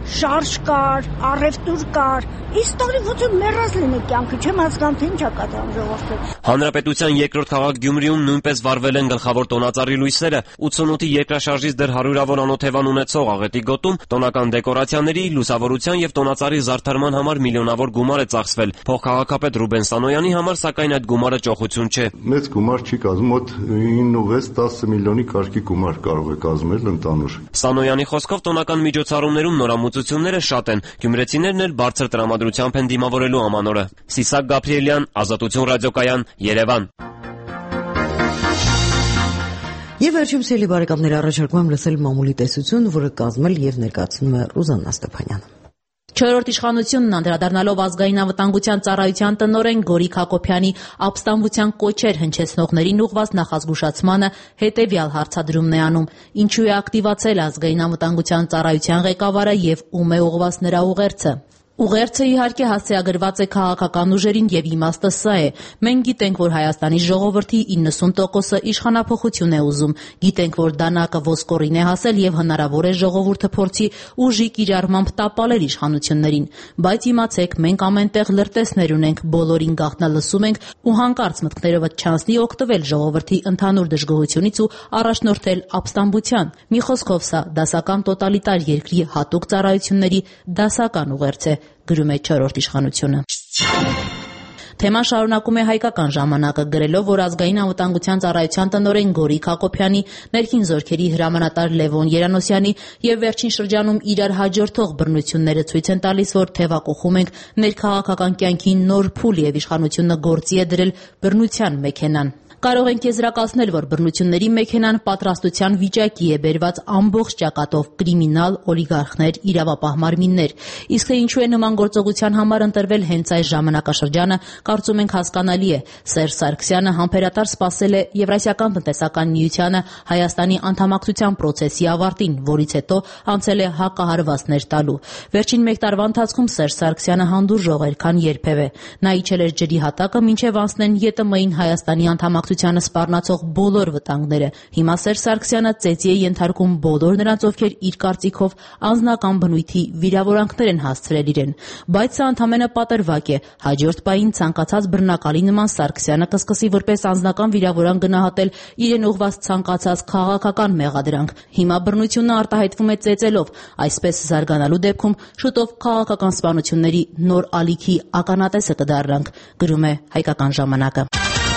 S15: շարժ կար, առևտուր կար։ Իսկորի ոչը մեռած լինի կյանքը, չեմ հասկանում թե ինչա կատարում ժողովուրդը։
S13: Հանրապետության երկրորդ քաղաք Գյումրիում նույնպես վարվել են գլխավոր տոնածառի լույսերը։ ութսունութի երկրաշարժից դեռ հարյուրավոր անօթևան ունեցող Աղետի գոտում տոնական դեկորացիաների, լուսավորության եւ տոնածառի զարդարման համար միլիոնավոր գումար է ծախսվել։ Փոխքաղաքապետ Ռուբեն Սանոյանի համար սակայն այդ գումարը ճոխություն չէ։
S1: Մեծ գումար չի կազմում, մոտ ինը տասը միլիոնի կարգի գումար կարող է կազմել ընդանուր։
S13: Սանոյանի խոսքով տոնական միջոցառումներում նորամուծությունները շատ են։ Գյումրեցիներն էլ բարձր տրամադրությամբ են դիմավորելու ամանորը։ Սիսակ Գաբրիելյան, Ազատություն ռադիոկայան, Երևան։
S3: Եվ վերջում սիրելի բարեկամներ, առաջարկում եմ լսել մամուլի տեսություն, որը կազմել եւ ներկայացնում է Ռուզաննա Ստեփանյանը։
S18: Չորրորդ իշխանությունն անդրադառնալով ազգային անվտանգության ծառայության տնօրեն Գորիկ Հակոբյանի ապստամբության կոչեր հնչեցնողներին ուղղված նախազգուշացմանը հետևյալ հարցադրումն է անում. ինչու է ակտիվացել ազգային անվտանգության ծառայության ղեկավարը եւ ում է ուղղված նրա ուղերձը։ Ուղերձը իհարկե հասցեագրված է քաղաքական ուժերին եւ իմաստը սա է. մենք գիտենք, որ Հայաստանի ժողովրդի իննսուն տոկոսը իշխանափոխություն է ուզում, գիտենք, որ դանակը ոսկորին է հասել եւ հնարավոր է ժողովուրդը փորձի ուժի կիրառմամբ տապալել իշխանություններին, բայց իմացեք, մենք ամենտեղ լրտեսներ ունենք, բոլորին գաղտնալսում ենք ու հանկարծ մտքներովդ չանցնի օգտվել ժողովրդի ընդհանուր դժգոհությունից ու առաջնորդել ապստամբության։ Մի խոսքով սա դասական տոտալիտար երկրի հատուկ ծառայությունների դասական ուղերձ է, գրում է չորրորդ իշխանությունը։ Թեման շարունակում է Հայկական ժամանակը, գրելով, որ ազգային անվտանգության ծառայության տնօրեն Գորիկ Հակոբյանի, ներքին զորքերի հրամանատար Լևոն Երանոսյանի եւ վերջին շրջանում իրար հաջորդող բռնությունները ցույց են տալիս, որ թեվակողում ենք ներքաղաքական կյանքին նոր փուլ եւ իշխանությունը գործի է դրել բռնության մեքենան։ Կարող ենք եզրակացնել, որ բռնությունների մեքենան պատրաստության վիճակի է բերված ամբողջ ճակատով կրիմինալ, օլիգարխներ, իրավապահ մարմիններ։ Իսկ թե ինչու է նման գործողության համար ընտրվել հենց այս ժամանակաշրջանը, կարծում ենք հասկանալի է։ Սերժ Սարգսյանը համբերատար սպասել է Եվրասիական տնտեսական միությանը Հայաստանի անդամակցության պրոցեսի ավարտին, որից հետո անցել է հակահարվածներ տալու։ Վերջին մեկ տարվա ընթացքում Սերժ Սարգսյանը հանդուրժող էր, քան երբևէ։ Նա իջել էր ջրի հատակը, մինչև անցնեն ԵՏՄ-ին Հայաստանի անդամակցությանը սպառնացող բոլոր վտանգները։ Հիմա Սերժ Սարգսյանը ծեծի է ենթարկում բոլոր նրանց, ովքեր իր կարծիքով անձնական բնույթի վիրավորանքներ են հասցրել իրեն։ Բայց սա ընդամենը պատրվակ է։ Հաջորդ պահին ցանկացած բռնակալի նման Սարգսյանը կսկսի որպես անձնական վիրավորանք գնահատել իրեն ուղղված ցանկացած քաղաքական մեղադրանք։ Հիմա բռնությունը արտահայտվում է ծեծելով։ Այսպես զարգանալու դեպքում շուտով քաղաքական սպանությունների նոր ալիքի ականատեսը կդառնանք, գրում է Հայկական ժամանակը։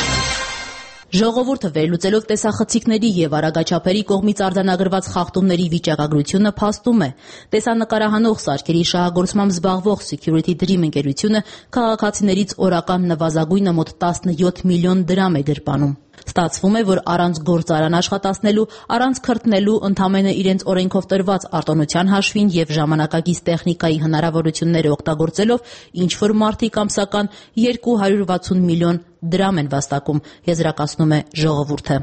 S18: Ժողովուրդը վերլուծելով տեսախցիկների եւ արագաչափերի կողմից արձանագրված խախտումների վիճակագրությունը փաստում է։ Տեսանկարահանող սարքերի շահագործմամբ զբաղվող Security Dream ընկերությունը քաղաքացիներից օրական նվազագույնը մոտ տասնյոթ միլիոն դրամ է գրպանում։ Ստացվում է, որ առանց գործարան աշխատացնելու, առանց քրտնելու, ընդամենը իրենց օրենքով տրված արտոնության հաշվին եւ ժամանակակից տեխնիկայի հնարավորությունները օգտագործելով ինչ-որ մարդիկ ամսական երկու հարյուր վաթսուն միլիոն դրամ են վաստակում, եզրակացնում է ժողովուրդը։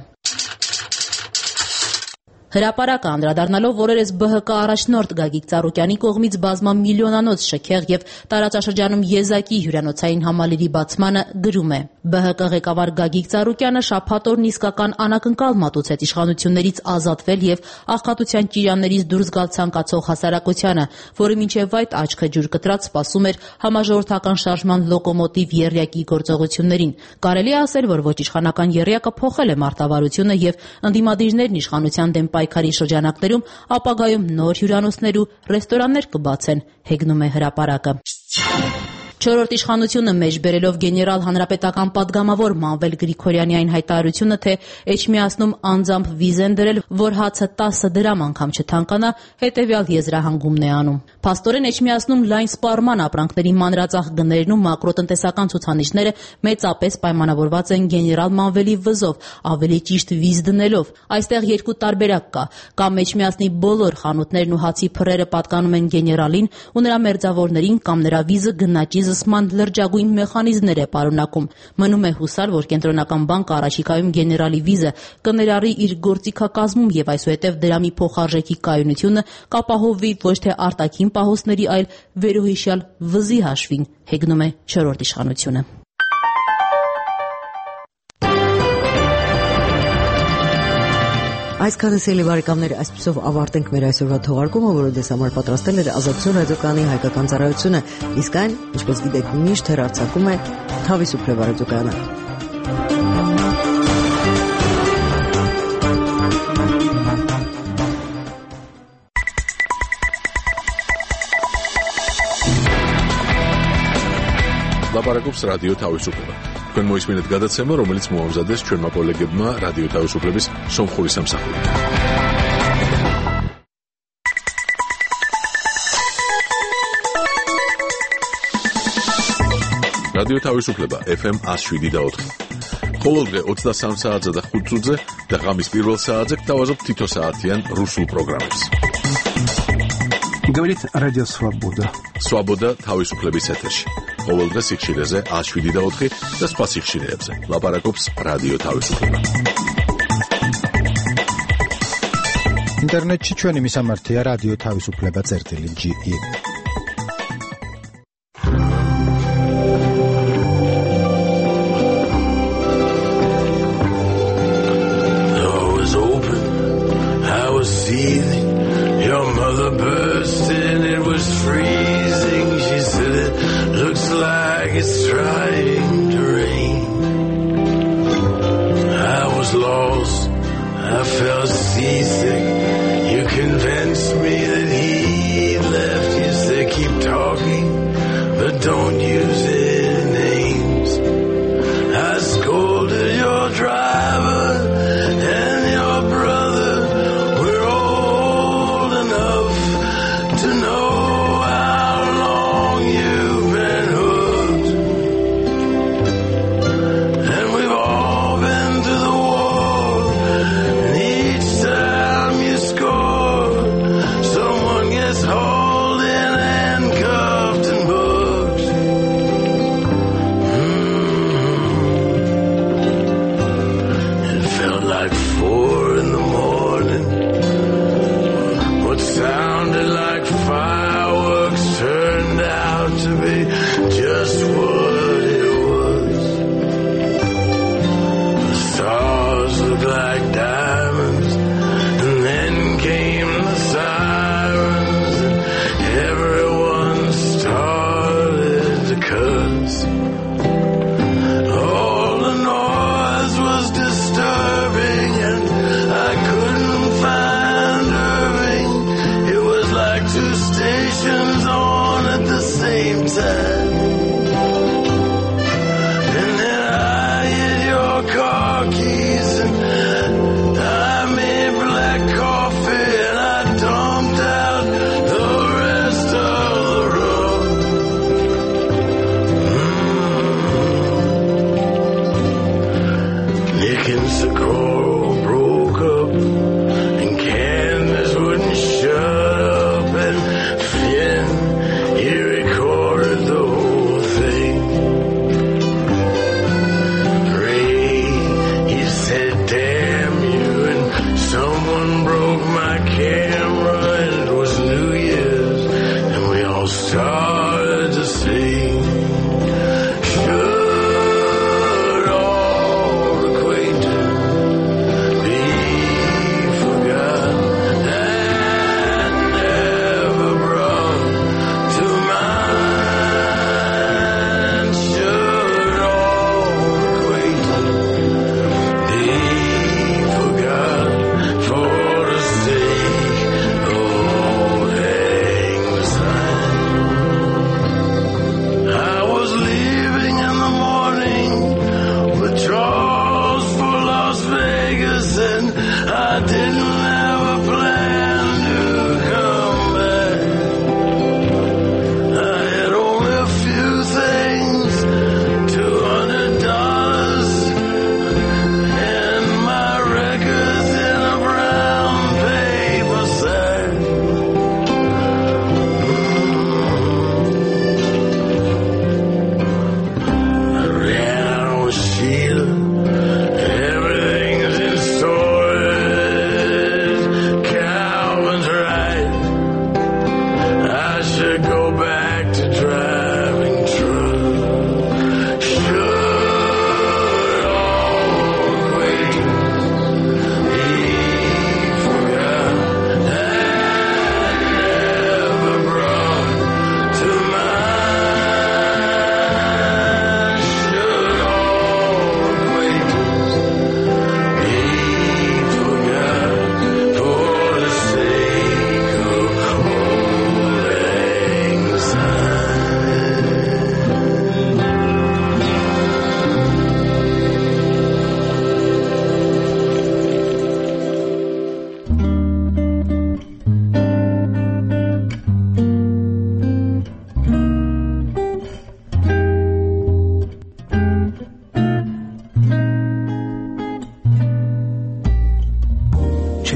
S18: Հրապարակը անդրադառնալով օրերս ԲՀԿ առաջնորդ Գագիկ Ծառուկյանի կողմից բազմամիլիոնանոց շքեղ եւ տարածաշրջանում եզակի հյուրանոցային համալիրի բացմանը գրում է. ԲՀԿ ղեկավար Գագիկ Ծառուկյանը շաբաթ օրն իսկական անակնկալ մատուցեց իշխանություններից ազատվել եւ աղքատության ճիրաններից դուրս գալ ցանկացող հասարակությանը, որը մինչեւ այդ աչքը ջուր կտրած սպասում էր համաժողովրդական շարժման լոկոմոտիվ եռյակի գործողություններին։ Կարելի է ասել, որ ոչ իշխանական եռյակը փոխել է մարտավարությունը եւ ընդդիմադիրներն իշխանության դեմ պայքարի շրջանակներում ապագայում նոր հյուրանոցներ ու ռեստորաններ կբացեն, հեգնում է հրապարակը։ Չորրորդ իշխանությունը մեջ բերելով գեներալ հանրապետական պատգամավոր Մանվել Գրիգորյանի այն հայտարարությունը, թե Էջմիածնում անձամբ վիզ են դրել, որ հացը տասը դրամ անգամ չթանկանա, հետևյալ եզրահանգումն է անում։ Փաստորեն Էջմիածնում լայն սպառման ապրանքների մանրածախ գներն ու մակրոտնտեսական ցուցանիշները մեծապես պայմանավորված են գեներալ Մանվելի վզով, ավելի ճիշտ վիզ դնելով։ Այստեղ երկու տարբերակ կա։ Կամ Էջմիածնի բոլոր խանութներն ու հացի փռերը պատկանում են գեներալին ու նրա մերձավորներին, կամ նրա վիզը գնաճի զսման լրջագույն մեխանիզմներ է պարունակում։ Մնում է հուսալ, որ կենտրոնական բանկը առաջիկայում գեներալի վիզը կներառի իր գործիքակազմում եւ այսուհետեւ դրամի փոխարժեքի կայունությունը կապահովվի ոչ թե արտաքին պահոստների, այլ վերոհիշյալ վզի հաշվին, հեգնում է չորրորդ իշխանությունը։
S3: Այսքանը սիրելի բարեկամներ, այսպեսով ավարտենք մեր այսօրվա թողարկումը, որը դες համար պատրաստել էր Ազատություն ռադիոկայանի հայկական ծառայությունը, իսկ այն, ինչպես գիտեք, միշտ հեռարձակում է Թավիսուփլե ռադիոկայանը։
S19: Լապարակոպս ռադիո Թավիսուփլե։ Თქვენ მოისმინეთ გადაცემა, რომელიც მოამზადეს ჩვენმა კოლეგებმა რადიო თავისუფლების სომხური სამსახური. რადიო თავისუფლება ეფ ემ one oh seven და four. ყოველდღე ოცდასამ საათზე და ხუთ წუთზე და ღამის პირველ საათზე გთავაზობთ თითო საათიან რუსულ პროგრამებს.
S20: Говорит Радио Свобода.
S19: Свобода თავისუფლების ეთერში. ყოველდღე სიხშირეზე one oh seven და four და სხვა სიხშირეებზე. ლაპარაკობს რადიო თავისუფლება.
S20: ინტერნეტში ჩვენი მისამართია რადიო თავისუფლება წერტილი ჯი ი.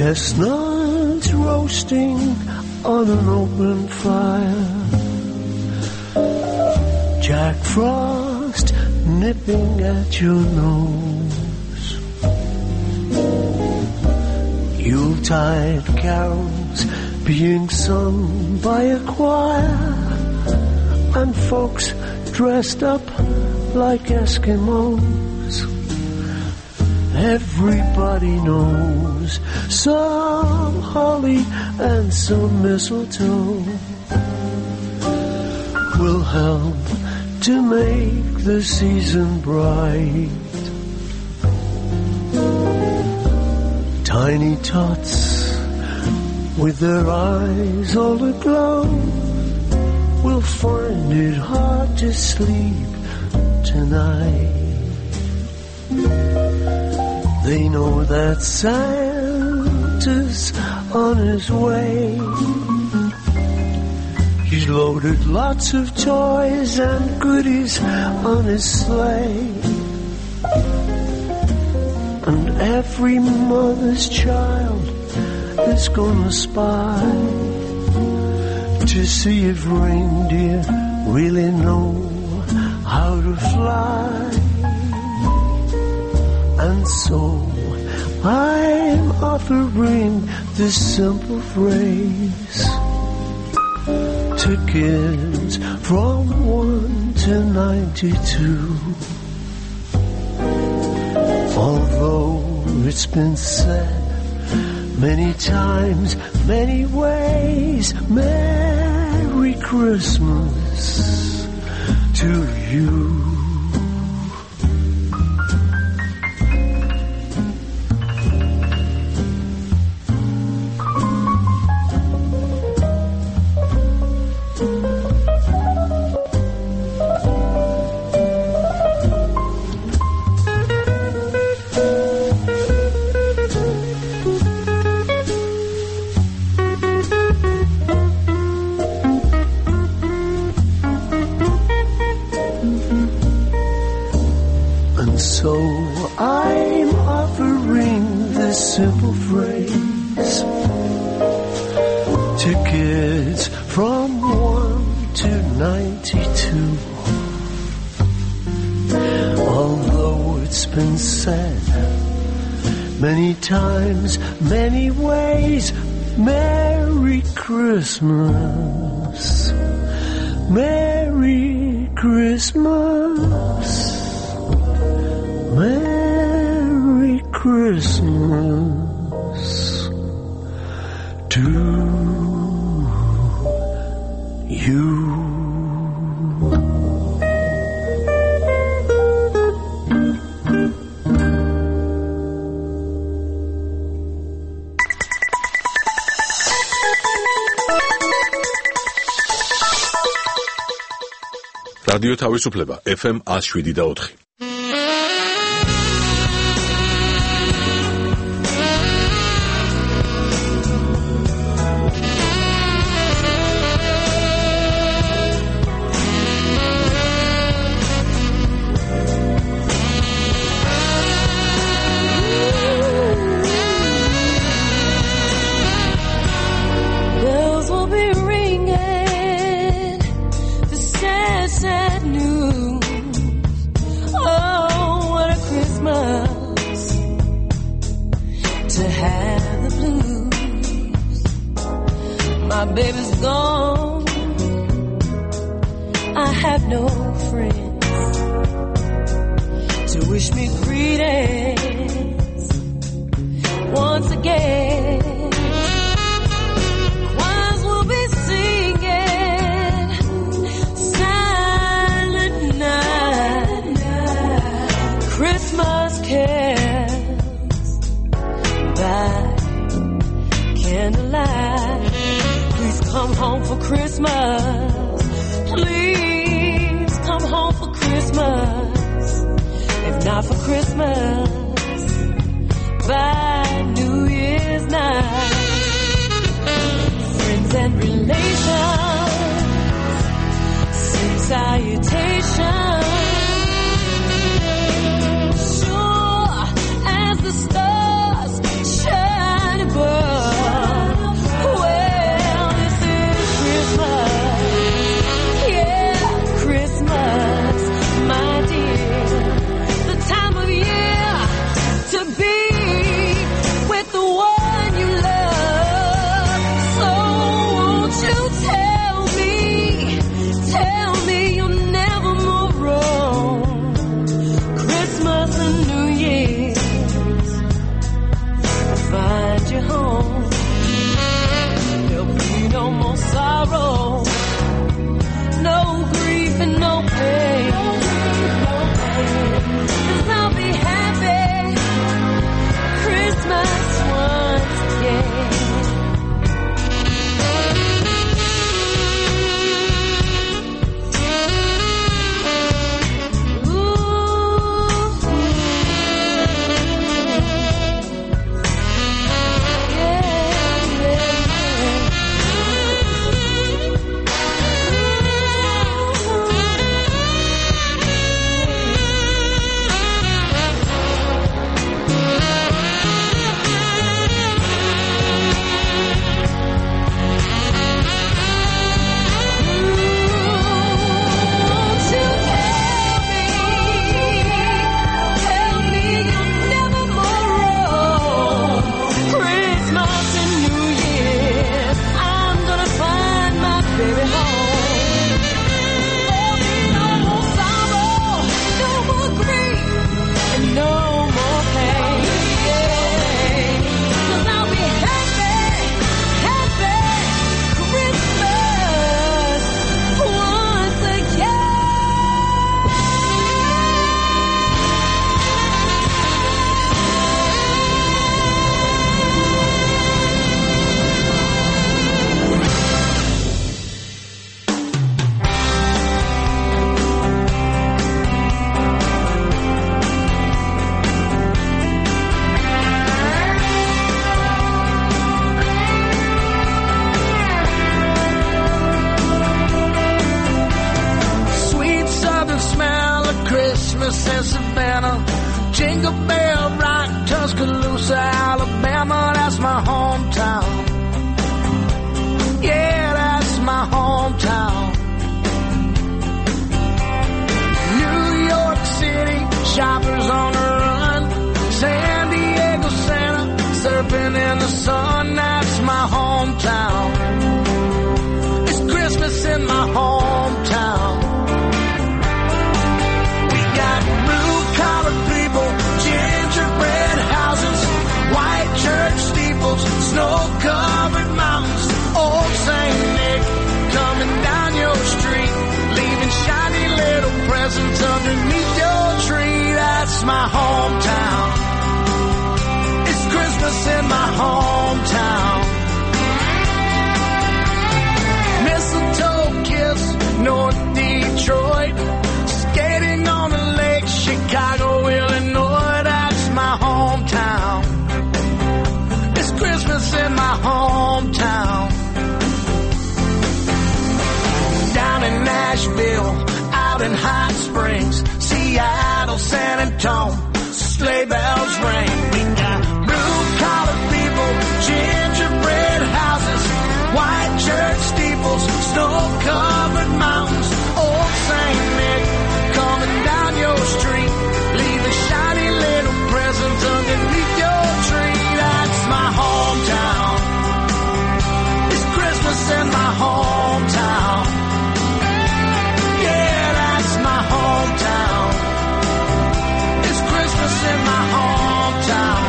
S21: Chestnuts roasting on an open fire, Jack Frost nipping at your nose, Yuletide carols being sung by a choir, and folks dressed up like Eskimos. Everybody knows some holly and some mistletoe will help to make the season bright. Tiny tots with their eyes all aglow will find it hard to sleep tonight. They know that Santa's on his way. He's loaded lots of toys and goodies on his sleigh. And every mother's child is gonna spy to see if reindeer really know how to fly. And so I'm offering this simple phrase to kids from one to ninety-two. Although it's been said many times, many ways, Merry Christmas to you. So I'm offering this simple phrase to kids from one to ninety-two. Although it's been said many times, many ways, Merry Christmas, Merry Christmas, Merry Christmas to you.
S19: რადიო თავისუფლება ეფ ემ one oh seven და four.
S22: My baby's gone, I have no friends to wish me greetings once again. Choirs will be singing Silent Night, Christmas carols by candlelight. Come home for Christmas, please come home for Christmas. If not for Christmas, by New Year's night. Friends and relations send salutations, sure as the stars shine above.
S21: Springs, Seattle, San Antonio, sleigh bells ring. We got blue-collar people, gingerbread houses, white church steeples, snow-covered mountains, old Saint Nick coming down your street, leave a shiny little present underneath your tree. That's my hometown. It's Christmas in my hometown. Yeah, that's my hometown. It's Christmas in my hometown.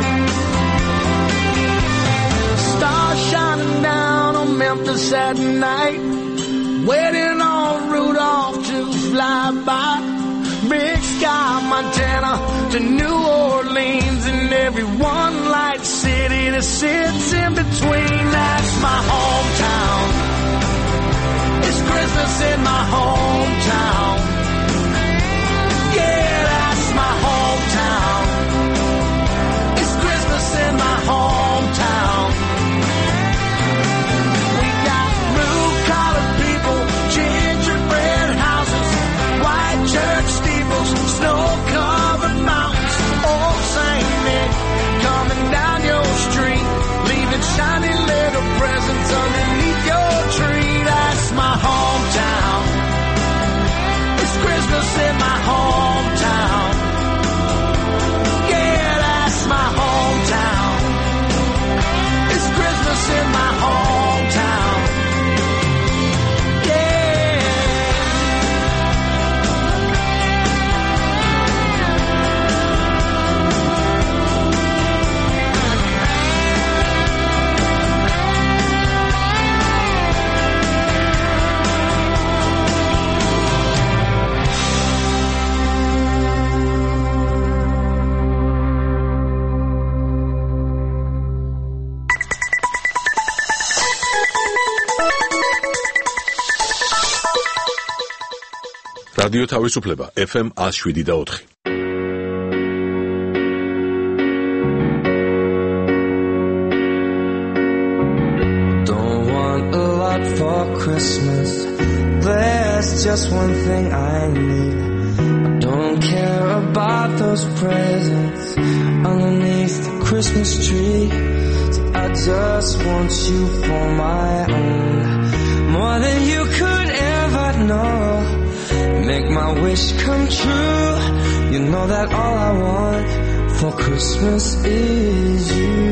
S21: Stars shining down on Memphis at night, waiting on Rudolph to fly by. Big Sky, Montana to New Orleans, and every one light city that sits in between. That's my hometown. It's Christmas in my hometown. Yeah, that's my hometown. It's Christmas in my hometown. We got blue-collar people, gingerbread houses, white church steeples, snow-covered mountains, old Saint Nick coming down your street, leaving shiny little presents underneath your tree. That's my hometown. It's Christmas in my hometown. Yeah, that's my hometown. It's Christmas in my hometown.
S19: რადიო თავისუფლება ეფ ემ one oh seven და four.
S21: Don't want a lot for Christmas. There's just one thing I need. I don't care about those presents underneath the Christmas tree. So I just want you for my own, more than you could ever know. Make my wish come true. You know that all I want for Christmas is you.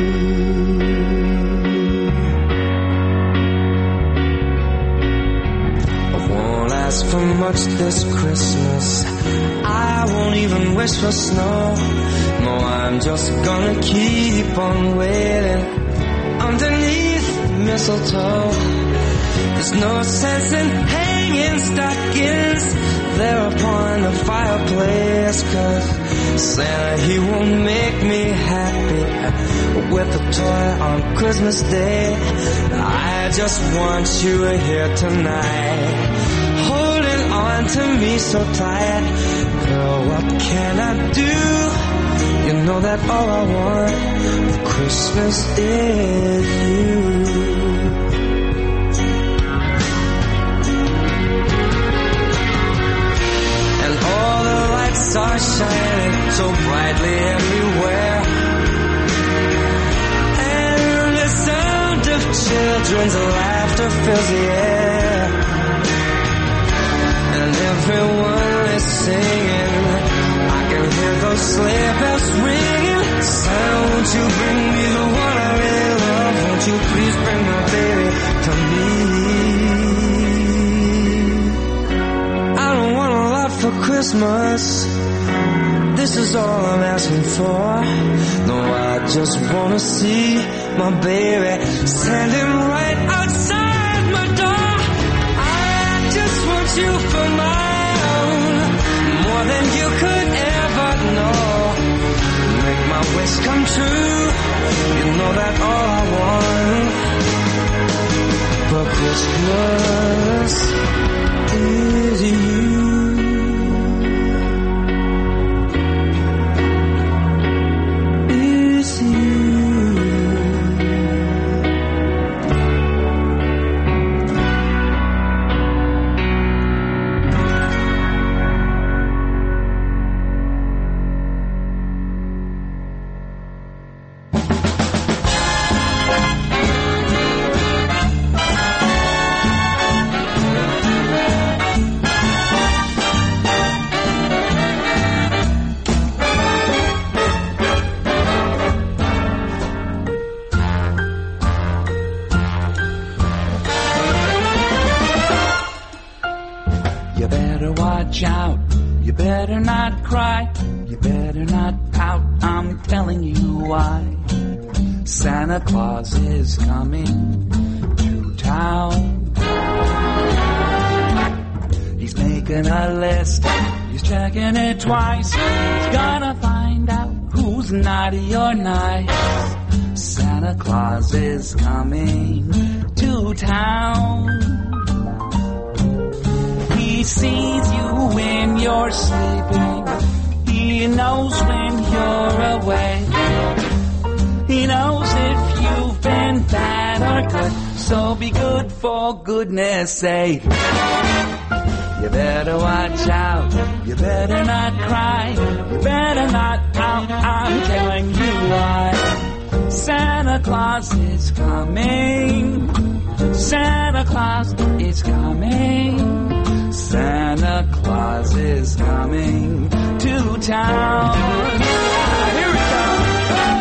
S21: I won't ask for much this Christmas. I won't even wish for snow. No, I'm just gonna keep on waiting underneath mistletoe. There's no sense in hanging stockings there upon the fireplace, 'cause Santa, he won't make me happy with a toy on Christmas Day. I just want you here tonight, holding on to me so tight. Girl, what can I do? You know that all I want for Christmas is you. Are shining so brightly everywhere, and the sound of children's laughter fills the air, and everyone is singing. I can hear those sleigh bells ringing. Santa, won't you bring me the one I really love? Won't you please bring my baby to me? I don't want a lot for Christmas. This is all I'm asking for. No, I just wanna see my baby standing right outside my door. I just want you for my own, more than you could ever know. Make my wish come true. You know that all I want for Christmas is you. You better watch out. You better not cry. You better not pout. I'm telling you why. Santa Claus is coming to town. He's making a list. He's checking it twice. He's gonna find out who's naughty or nice. Santa Claus is coming to town. He sees you when you're sleeping. He knows when you're awake. He knows if you've been bad or good. So be good for goodness sake. You better watch out. You better not cry. You better not pout. I'm telling you why. Santa Claus is coming. Santa Claus is coming. Santa Claus is coming to town. Ah, here we go.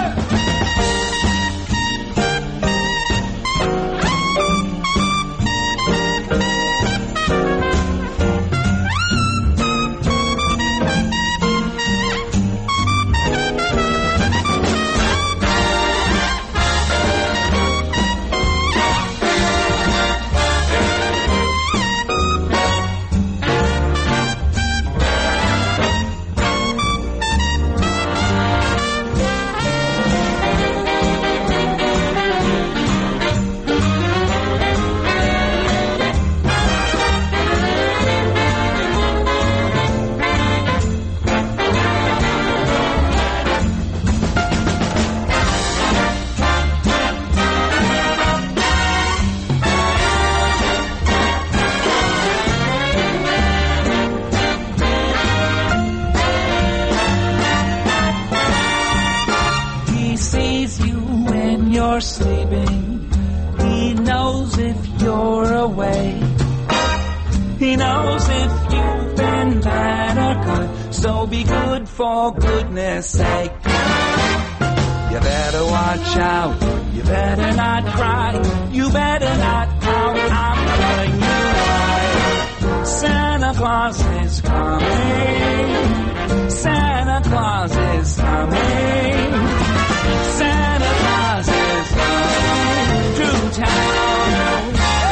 S21: You're sleeping. He knows if you're awake. He knows if you've been bad or good. So be good for goodness sake. You better watch out. You better not cry. You better not pout. I'm telling you why. Santa Claus is coming. Santa Claus is coming. Santa Claus is coming to town.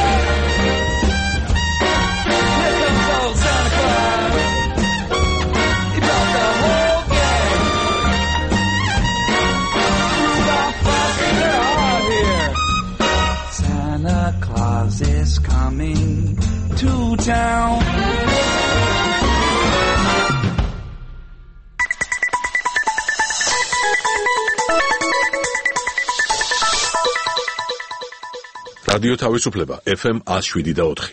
S21: Here comes old Santa Claus. He brought the whole gang. Rudolph, Frosty, they're all here. Santa Claus is coming to town.
S19: რადიო თავისუფლება ეფ ემ one oh seven და four.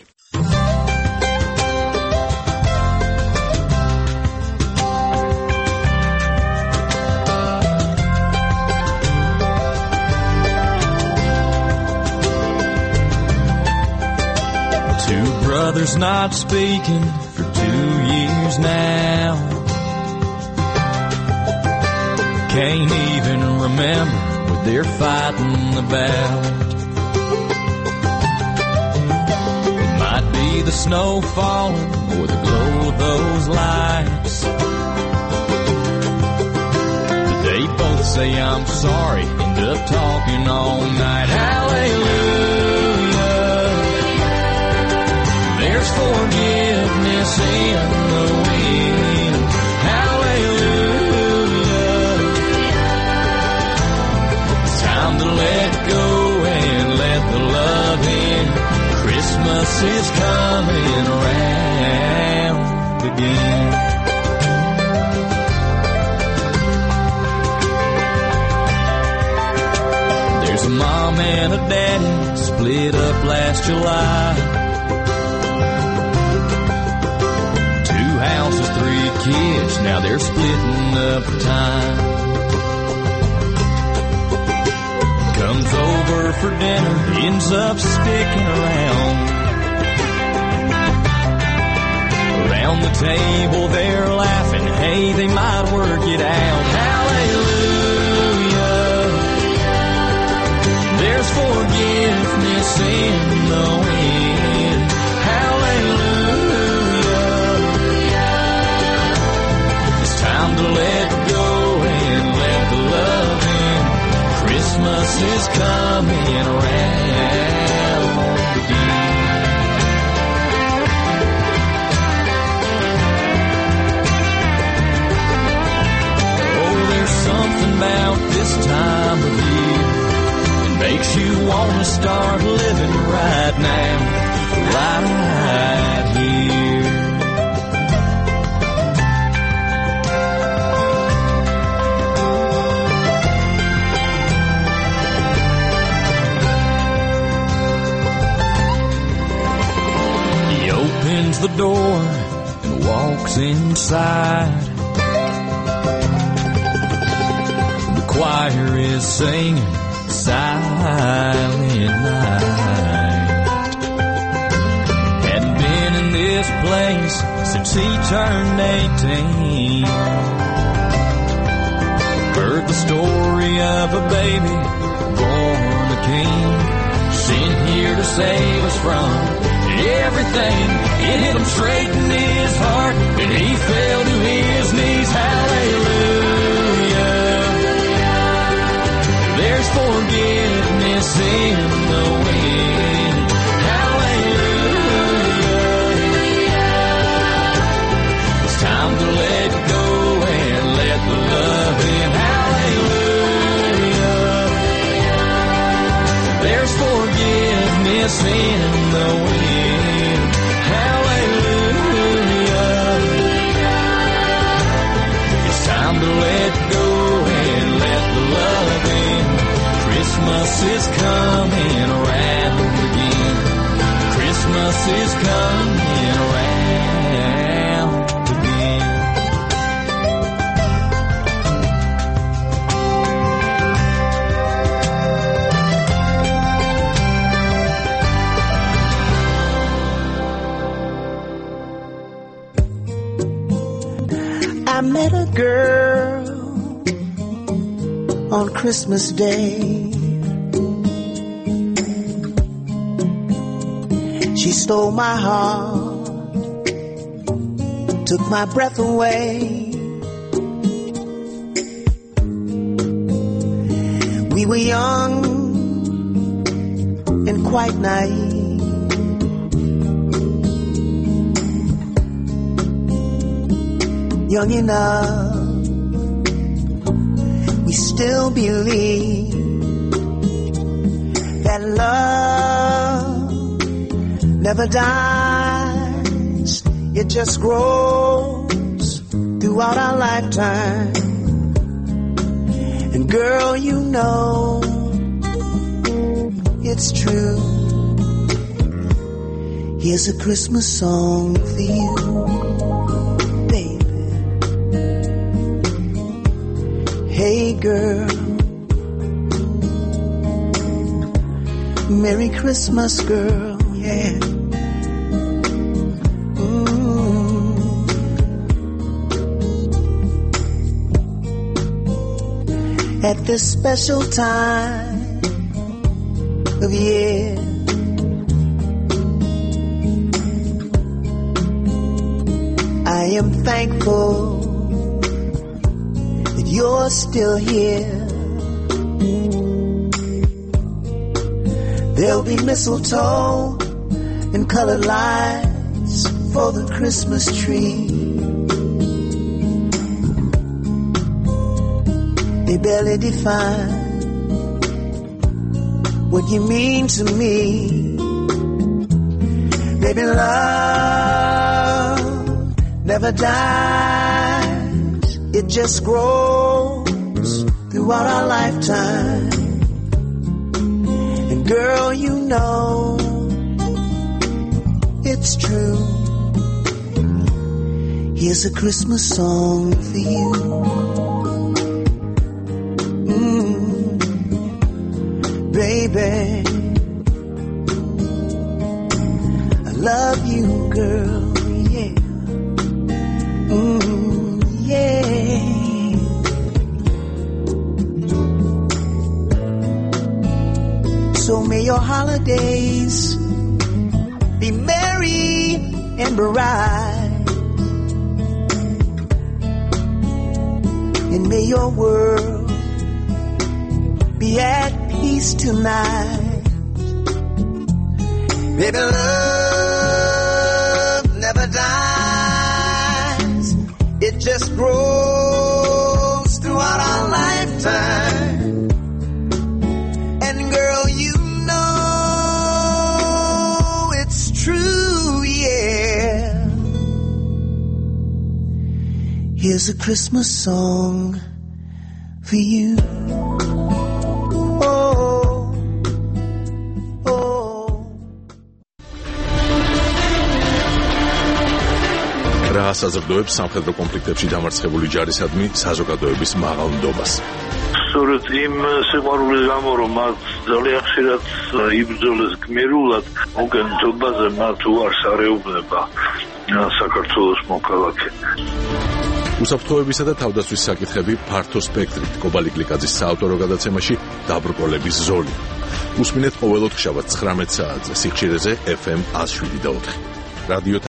S21: Two brothers not speaking for two years now. Can't even remember what they're fighting about. The snow falling or the glow of those lights. But they both say I'm sorry, end up talking all night. Hallelujah, there's forgiveness in the wind. Hallelujah, it's time to let go and let the love in. Christmas is coming around again. There's a mom and a daddy split up last July. Two houses, three kids, now they're splitting up time. Comes over for dinner, ends up sticking around. Around the table they're laughing, hey, they might work it out. Hallelujah, there's forgiveness in the wind. Hallelujah, door and walks inside. The choir is singing Silent Night. Hadn't been in this place since he turned eighteen. Heard the story of a baby born a king, sent here to save us from everything. It hit him straight in his heart, and he fell to his knees. Hallelujah. There's forgiveness in the wind. Hallelujah. It's time to let go and let the love in. Hallelujah. There's forgiveness in the wind. Hallelujah. It's time to let go and let the love in. Christmas is coming around again. Christmas is coming around again.
S2: I met a girl on Christmas Day. She stole my heart, took my breath away. We were young and quite naive. Young enough, we still believe that love never dies. It just grows throughout our lifetime. And girl, you know it's true. Here's a Christmas song for you. Hey girl, Merry Christmas girl, yeah. Mm. At this special time of year, I am thankful you're still here. There'll be mistletoe and colored lights for the Christmas tree. They barely define what you mean to me. Baby, love never dies. It just grows throughout our lifetime. And girl, you know it's true. Here's a Christmas song for you. Mm, baby, I love you, girl, yeah. Mm, yeah. So may your holidays be merry and bright, and may your world be at peace tonight. Baby, love never dies. It just grows throughout our lifetime. And girl, you know it's true, yeah. Here's a Christmas song for you.
S19: რა ასაზრდოებს სამხედრო კონფლიქტებში დამარცხებული ჯარისადმი საზოგადოების მაღალ ნდობას.
S5: სწორედ იმ სიყვარულის გამო, რომ მათ ძალიან ხშირად იბრძოლეს გმირულად, მოგენთობაზე მათ უარს არეუბნება საქართველოს მოქალაქე.
S19: უსაფრთხოებისა და თავდაცვის საკითხები ფართო სპექტრით კობალი გლიკაძის საავტორო გადაცემაში დაბრკოლების ზოლი. უსმინეთ ყოველ ოთხშაბათს ცხრამეტ საათზე სიხშირეზე ეფ ემ one oh seven point four. რადიო